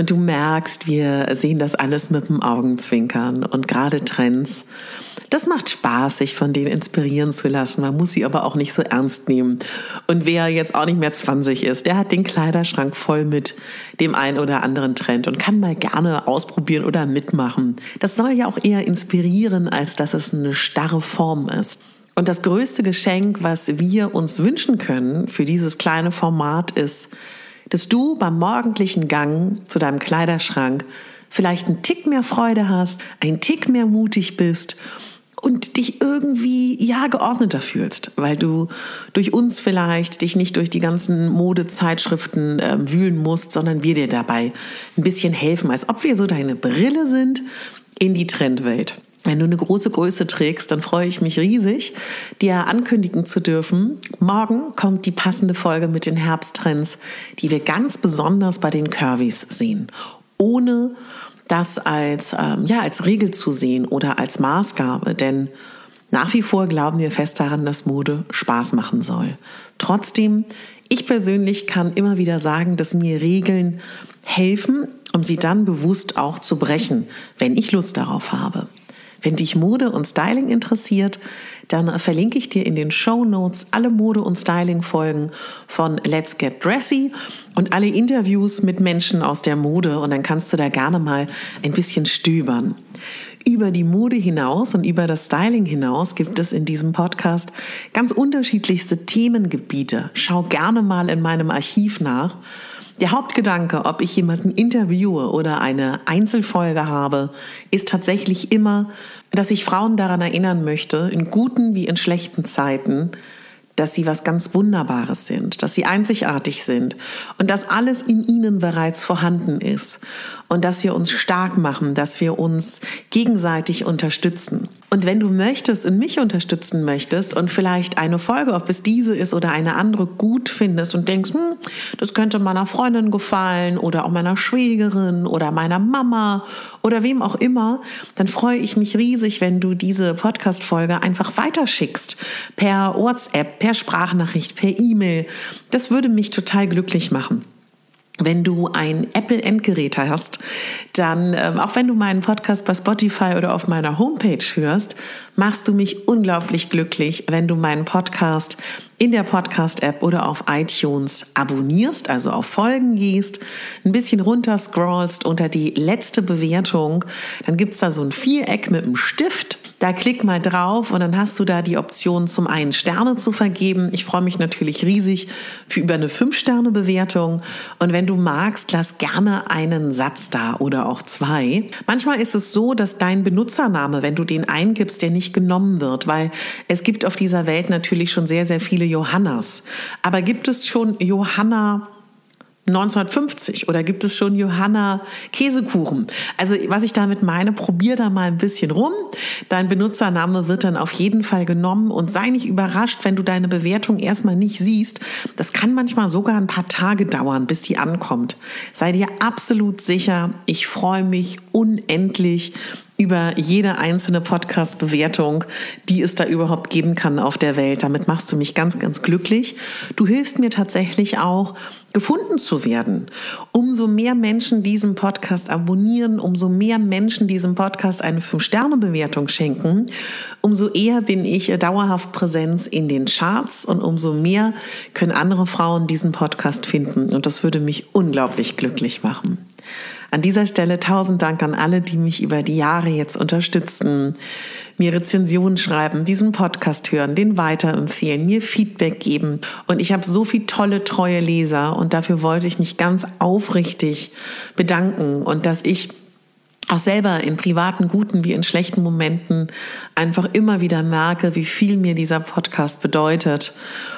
Und du merkst, wir sehen das alles mit dem Augenzwinkern und gerade Trends. Das macht Spaß, sich von denen inspirieren zu lassen. Man muss sie aber auch nicht so ernst nehmen. Und wer jetzt auch nicht mehr zwanzig ist, der hat den Kleiderschrank voll mit dem einen oder anderen Trend und kann mal gerne ausprobieren oder mitmachen. Das soll ja auch eher inspirieren, als dass es eine starre Form ist. Und das größte Geschenk, was wir uns wünschen können für dieses kleine Format ist, dass du beim morgendlichen Gang zu deinem Kleiderschrank vielleicht einen Tick mehr Freude hast, einen Tick mehr mutig bist und dich irgendwie, ja, geordneter fühlst, weil du durch uns vielleicht dich nicht durch die ganzen Modezeitschriften äh, wühlen musst, sondern wir dir dabei ein bisschen helfen, als ob wir so deine Brille sind in die Trendwelt. Wenn du eine große Größe trägst, dann freue ich mich riesig, dir ankündigen zu dürfen. Morgen kommt die passende Folge mit den Herbsttrends, die wir ganz besonders bei den Curvys sehen, ohne das als, ähm, ja, als Regel zu sehen oder als Maßgabe, denn nach wie vor glauben wir fest daran, dass Mode Spaß machen soll. Trotzdem, ich persönlich kann immer wieder sagen, dass mir Regeln helfen, um sie dann bewusst auch zu brechen, wenn ich Lust darauf habe. Wenn dich Mode und Styling interessiert, dann verlinke ich dir in den Shownotes alle Mode- und Styling-Folgen von Let's Get Dressy und alle Interviews mit Menschen aus der Mode und dann kannst du da gerne mal ein bisschen stöbern. Über die Mode hinaus und über das Styling hinaus gibt es in diesem Podcast ganz unterschiedlichste Themengebiete. Schau gerne mal in meinem Archiv nach. Der Hauptgedanke, ob ich jemanden interviewe oder eine Einzelfolge habe, ist tatsächlich immer, dass ich Frauen daran erinnern möchte, in guten wie in schlechten Zeiten, dass sie was ganz Wunderbares sind, dass sie einzigartig sind und dass alles in ihnen bereits vorhanden ist und dass wir uns stark machen, dass wir uns gegenseitig unterstützen. Und wenn du möchtest und mich unterstützen möchtest und vielleicht eine Folge, ob es diese ist oder eine andere, gut findest und denkst, hm, das könnte meiner Freundin gefallen oder auch meiner Schwägerin oder meiner Mama oder wem auch immer, dann freue ich mich riesig, wenn du diese Podcast-Folge einfach weiterschickst. Per WhatsApp, per Sprachnachricht, per E-Mail. Das würde mich total glücklich machen. Wenn du ein Apple-Endgerät hast, dann, äh, auch wenn du meinen Podcast bei Spotify oder auf meiner Homepage hörst, machst du mich unglaublich glücklich, wenn du meinen Podcast in der Podcast-App oder auf iTunes abonnierst, also auf Folgen gehst, ein bisschen runter scrollst unter die letzte Bewertung, dann gibt's da so ein Viereck mit einem Stift. Da klick mal drauf und dann hast du da die Option, zum einen Sterne zu vergeben. Ich freue mich natürlich riesig für über eine fünf Sterne Bewertung. Und wenn du magst, lass gerne einen Satz da oder auch zwei. Manchmal ist es so, dass dein Benutzername, wenn du den eingibst, der nicht genommen wird, weil es gibt auf dieser Welt natürlich schon sehr, sehr viele Johannas. Aber gibt es schon Johanna neunzehnhundertfünfzig oder gibt es schon Johanna Käsekuchen? Also was ich damit meine, probier da mal ein bisschen rum. Dein Benutzername wird dann auf jeden Fall genommen und sei nicht überrascht, wenn du deine Bewertung erstmal nicht siehst. Das kann manchmal sogar ein paar Tage dauern, bis die ankommt. Sei dir absolut sicher, ich freue mich unendlich über jede einzelne Podcast-Bewertung, die es da überhaupt geben kann auf der Welt. Damit machst du mich ganz, ganz glücklich. Du hilfst mir tatsächlich auch, gefunden zu werden. Umso mehr Menschen diesen Podcast abonnieren, umso mehr Menschen diesem Podcast eine fünf Sterne Bewertung schenken, umso eher bin ich dauerhaft Präsenz in den Charts und umso mehr können andere Frauen diesen Podcast finden. Und das würde mich unglaublich glücklich machen. An dieser Stelle tausend Dank an alle, die mich über die Jahre jetzt unterstützen, mir Rezensionen schreiben, diesen Podcast hören, den weiterempfehlen, mir Feedback geben. Und ich habe so viele tolle, treue Leser und dafür wollte ich mich ganz aufrichtig bedanken und dass ich auch selber in privaten, guten wie in schlechten Momenten einfach immer wieder merke, wie viel mir dieser Podcast bedeutet.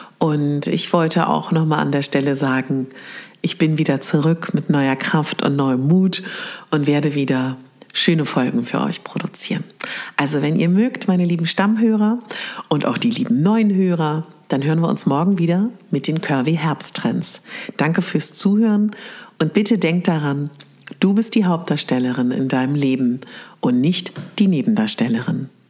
Und ich wollte auch nochmal an der Stelle sagen, ich bin wieder zurück mit neuer Kraft und neuem Mut und werde wieder schöne Folgen für euch produzieren. Also wenn ihr mögt, meine lieben Stammhörer und auch die lieben neuen Hörer, dann hören wir uns morgen wieder mit den Curvy Herbsttrends. Danke fürs Zuhören und bitte denkt daran, du bist die Hauptdarstellerin in deinem Leben und nicht die Nebendarstellerin.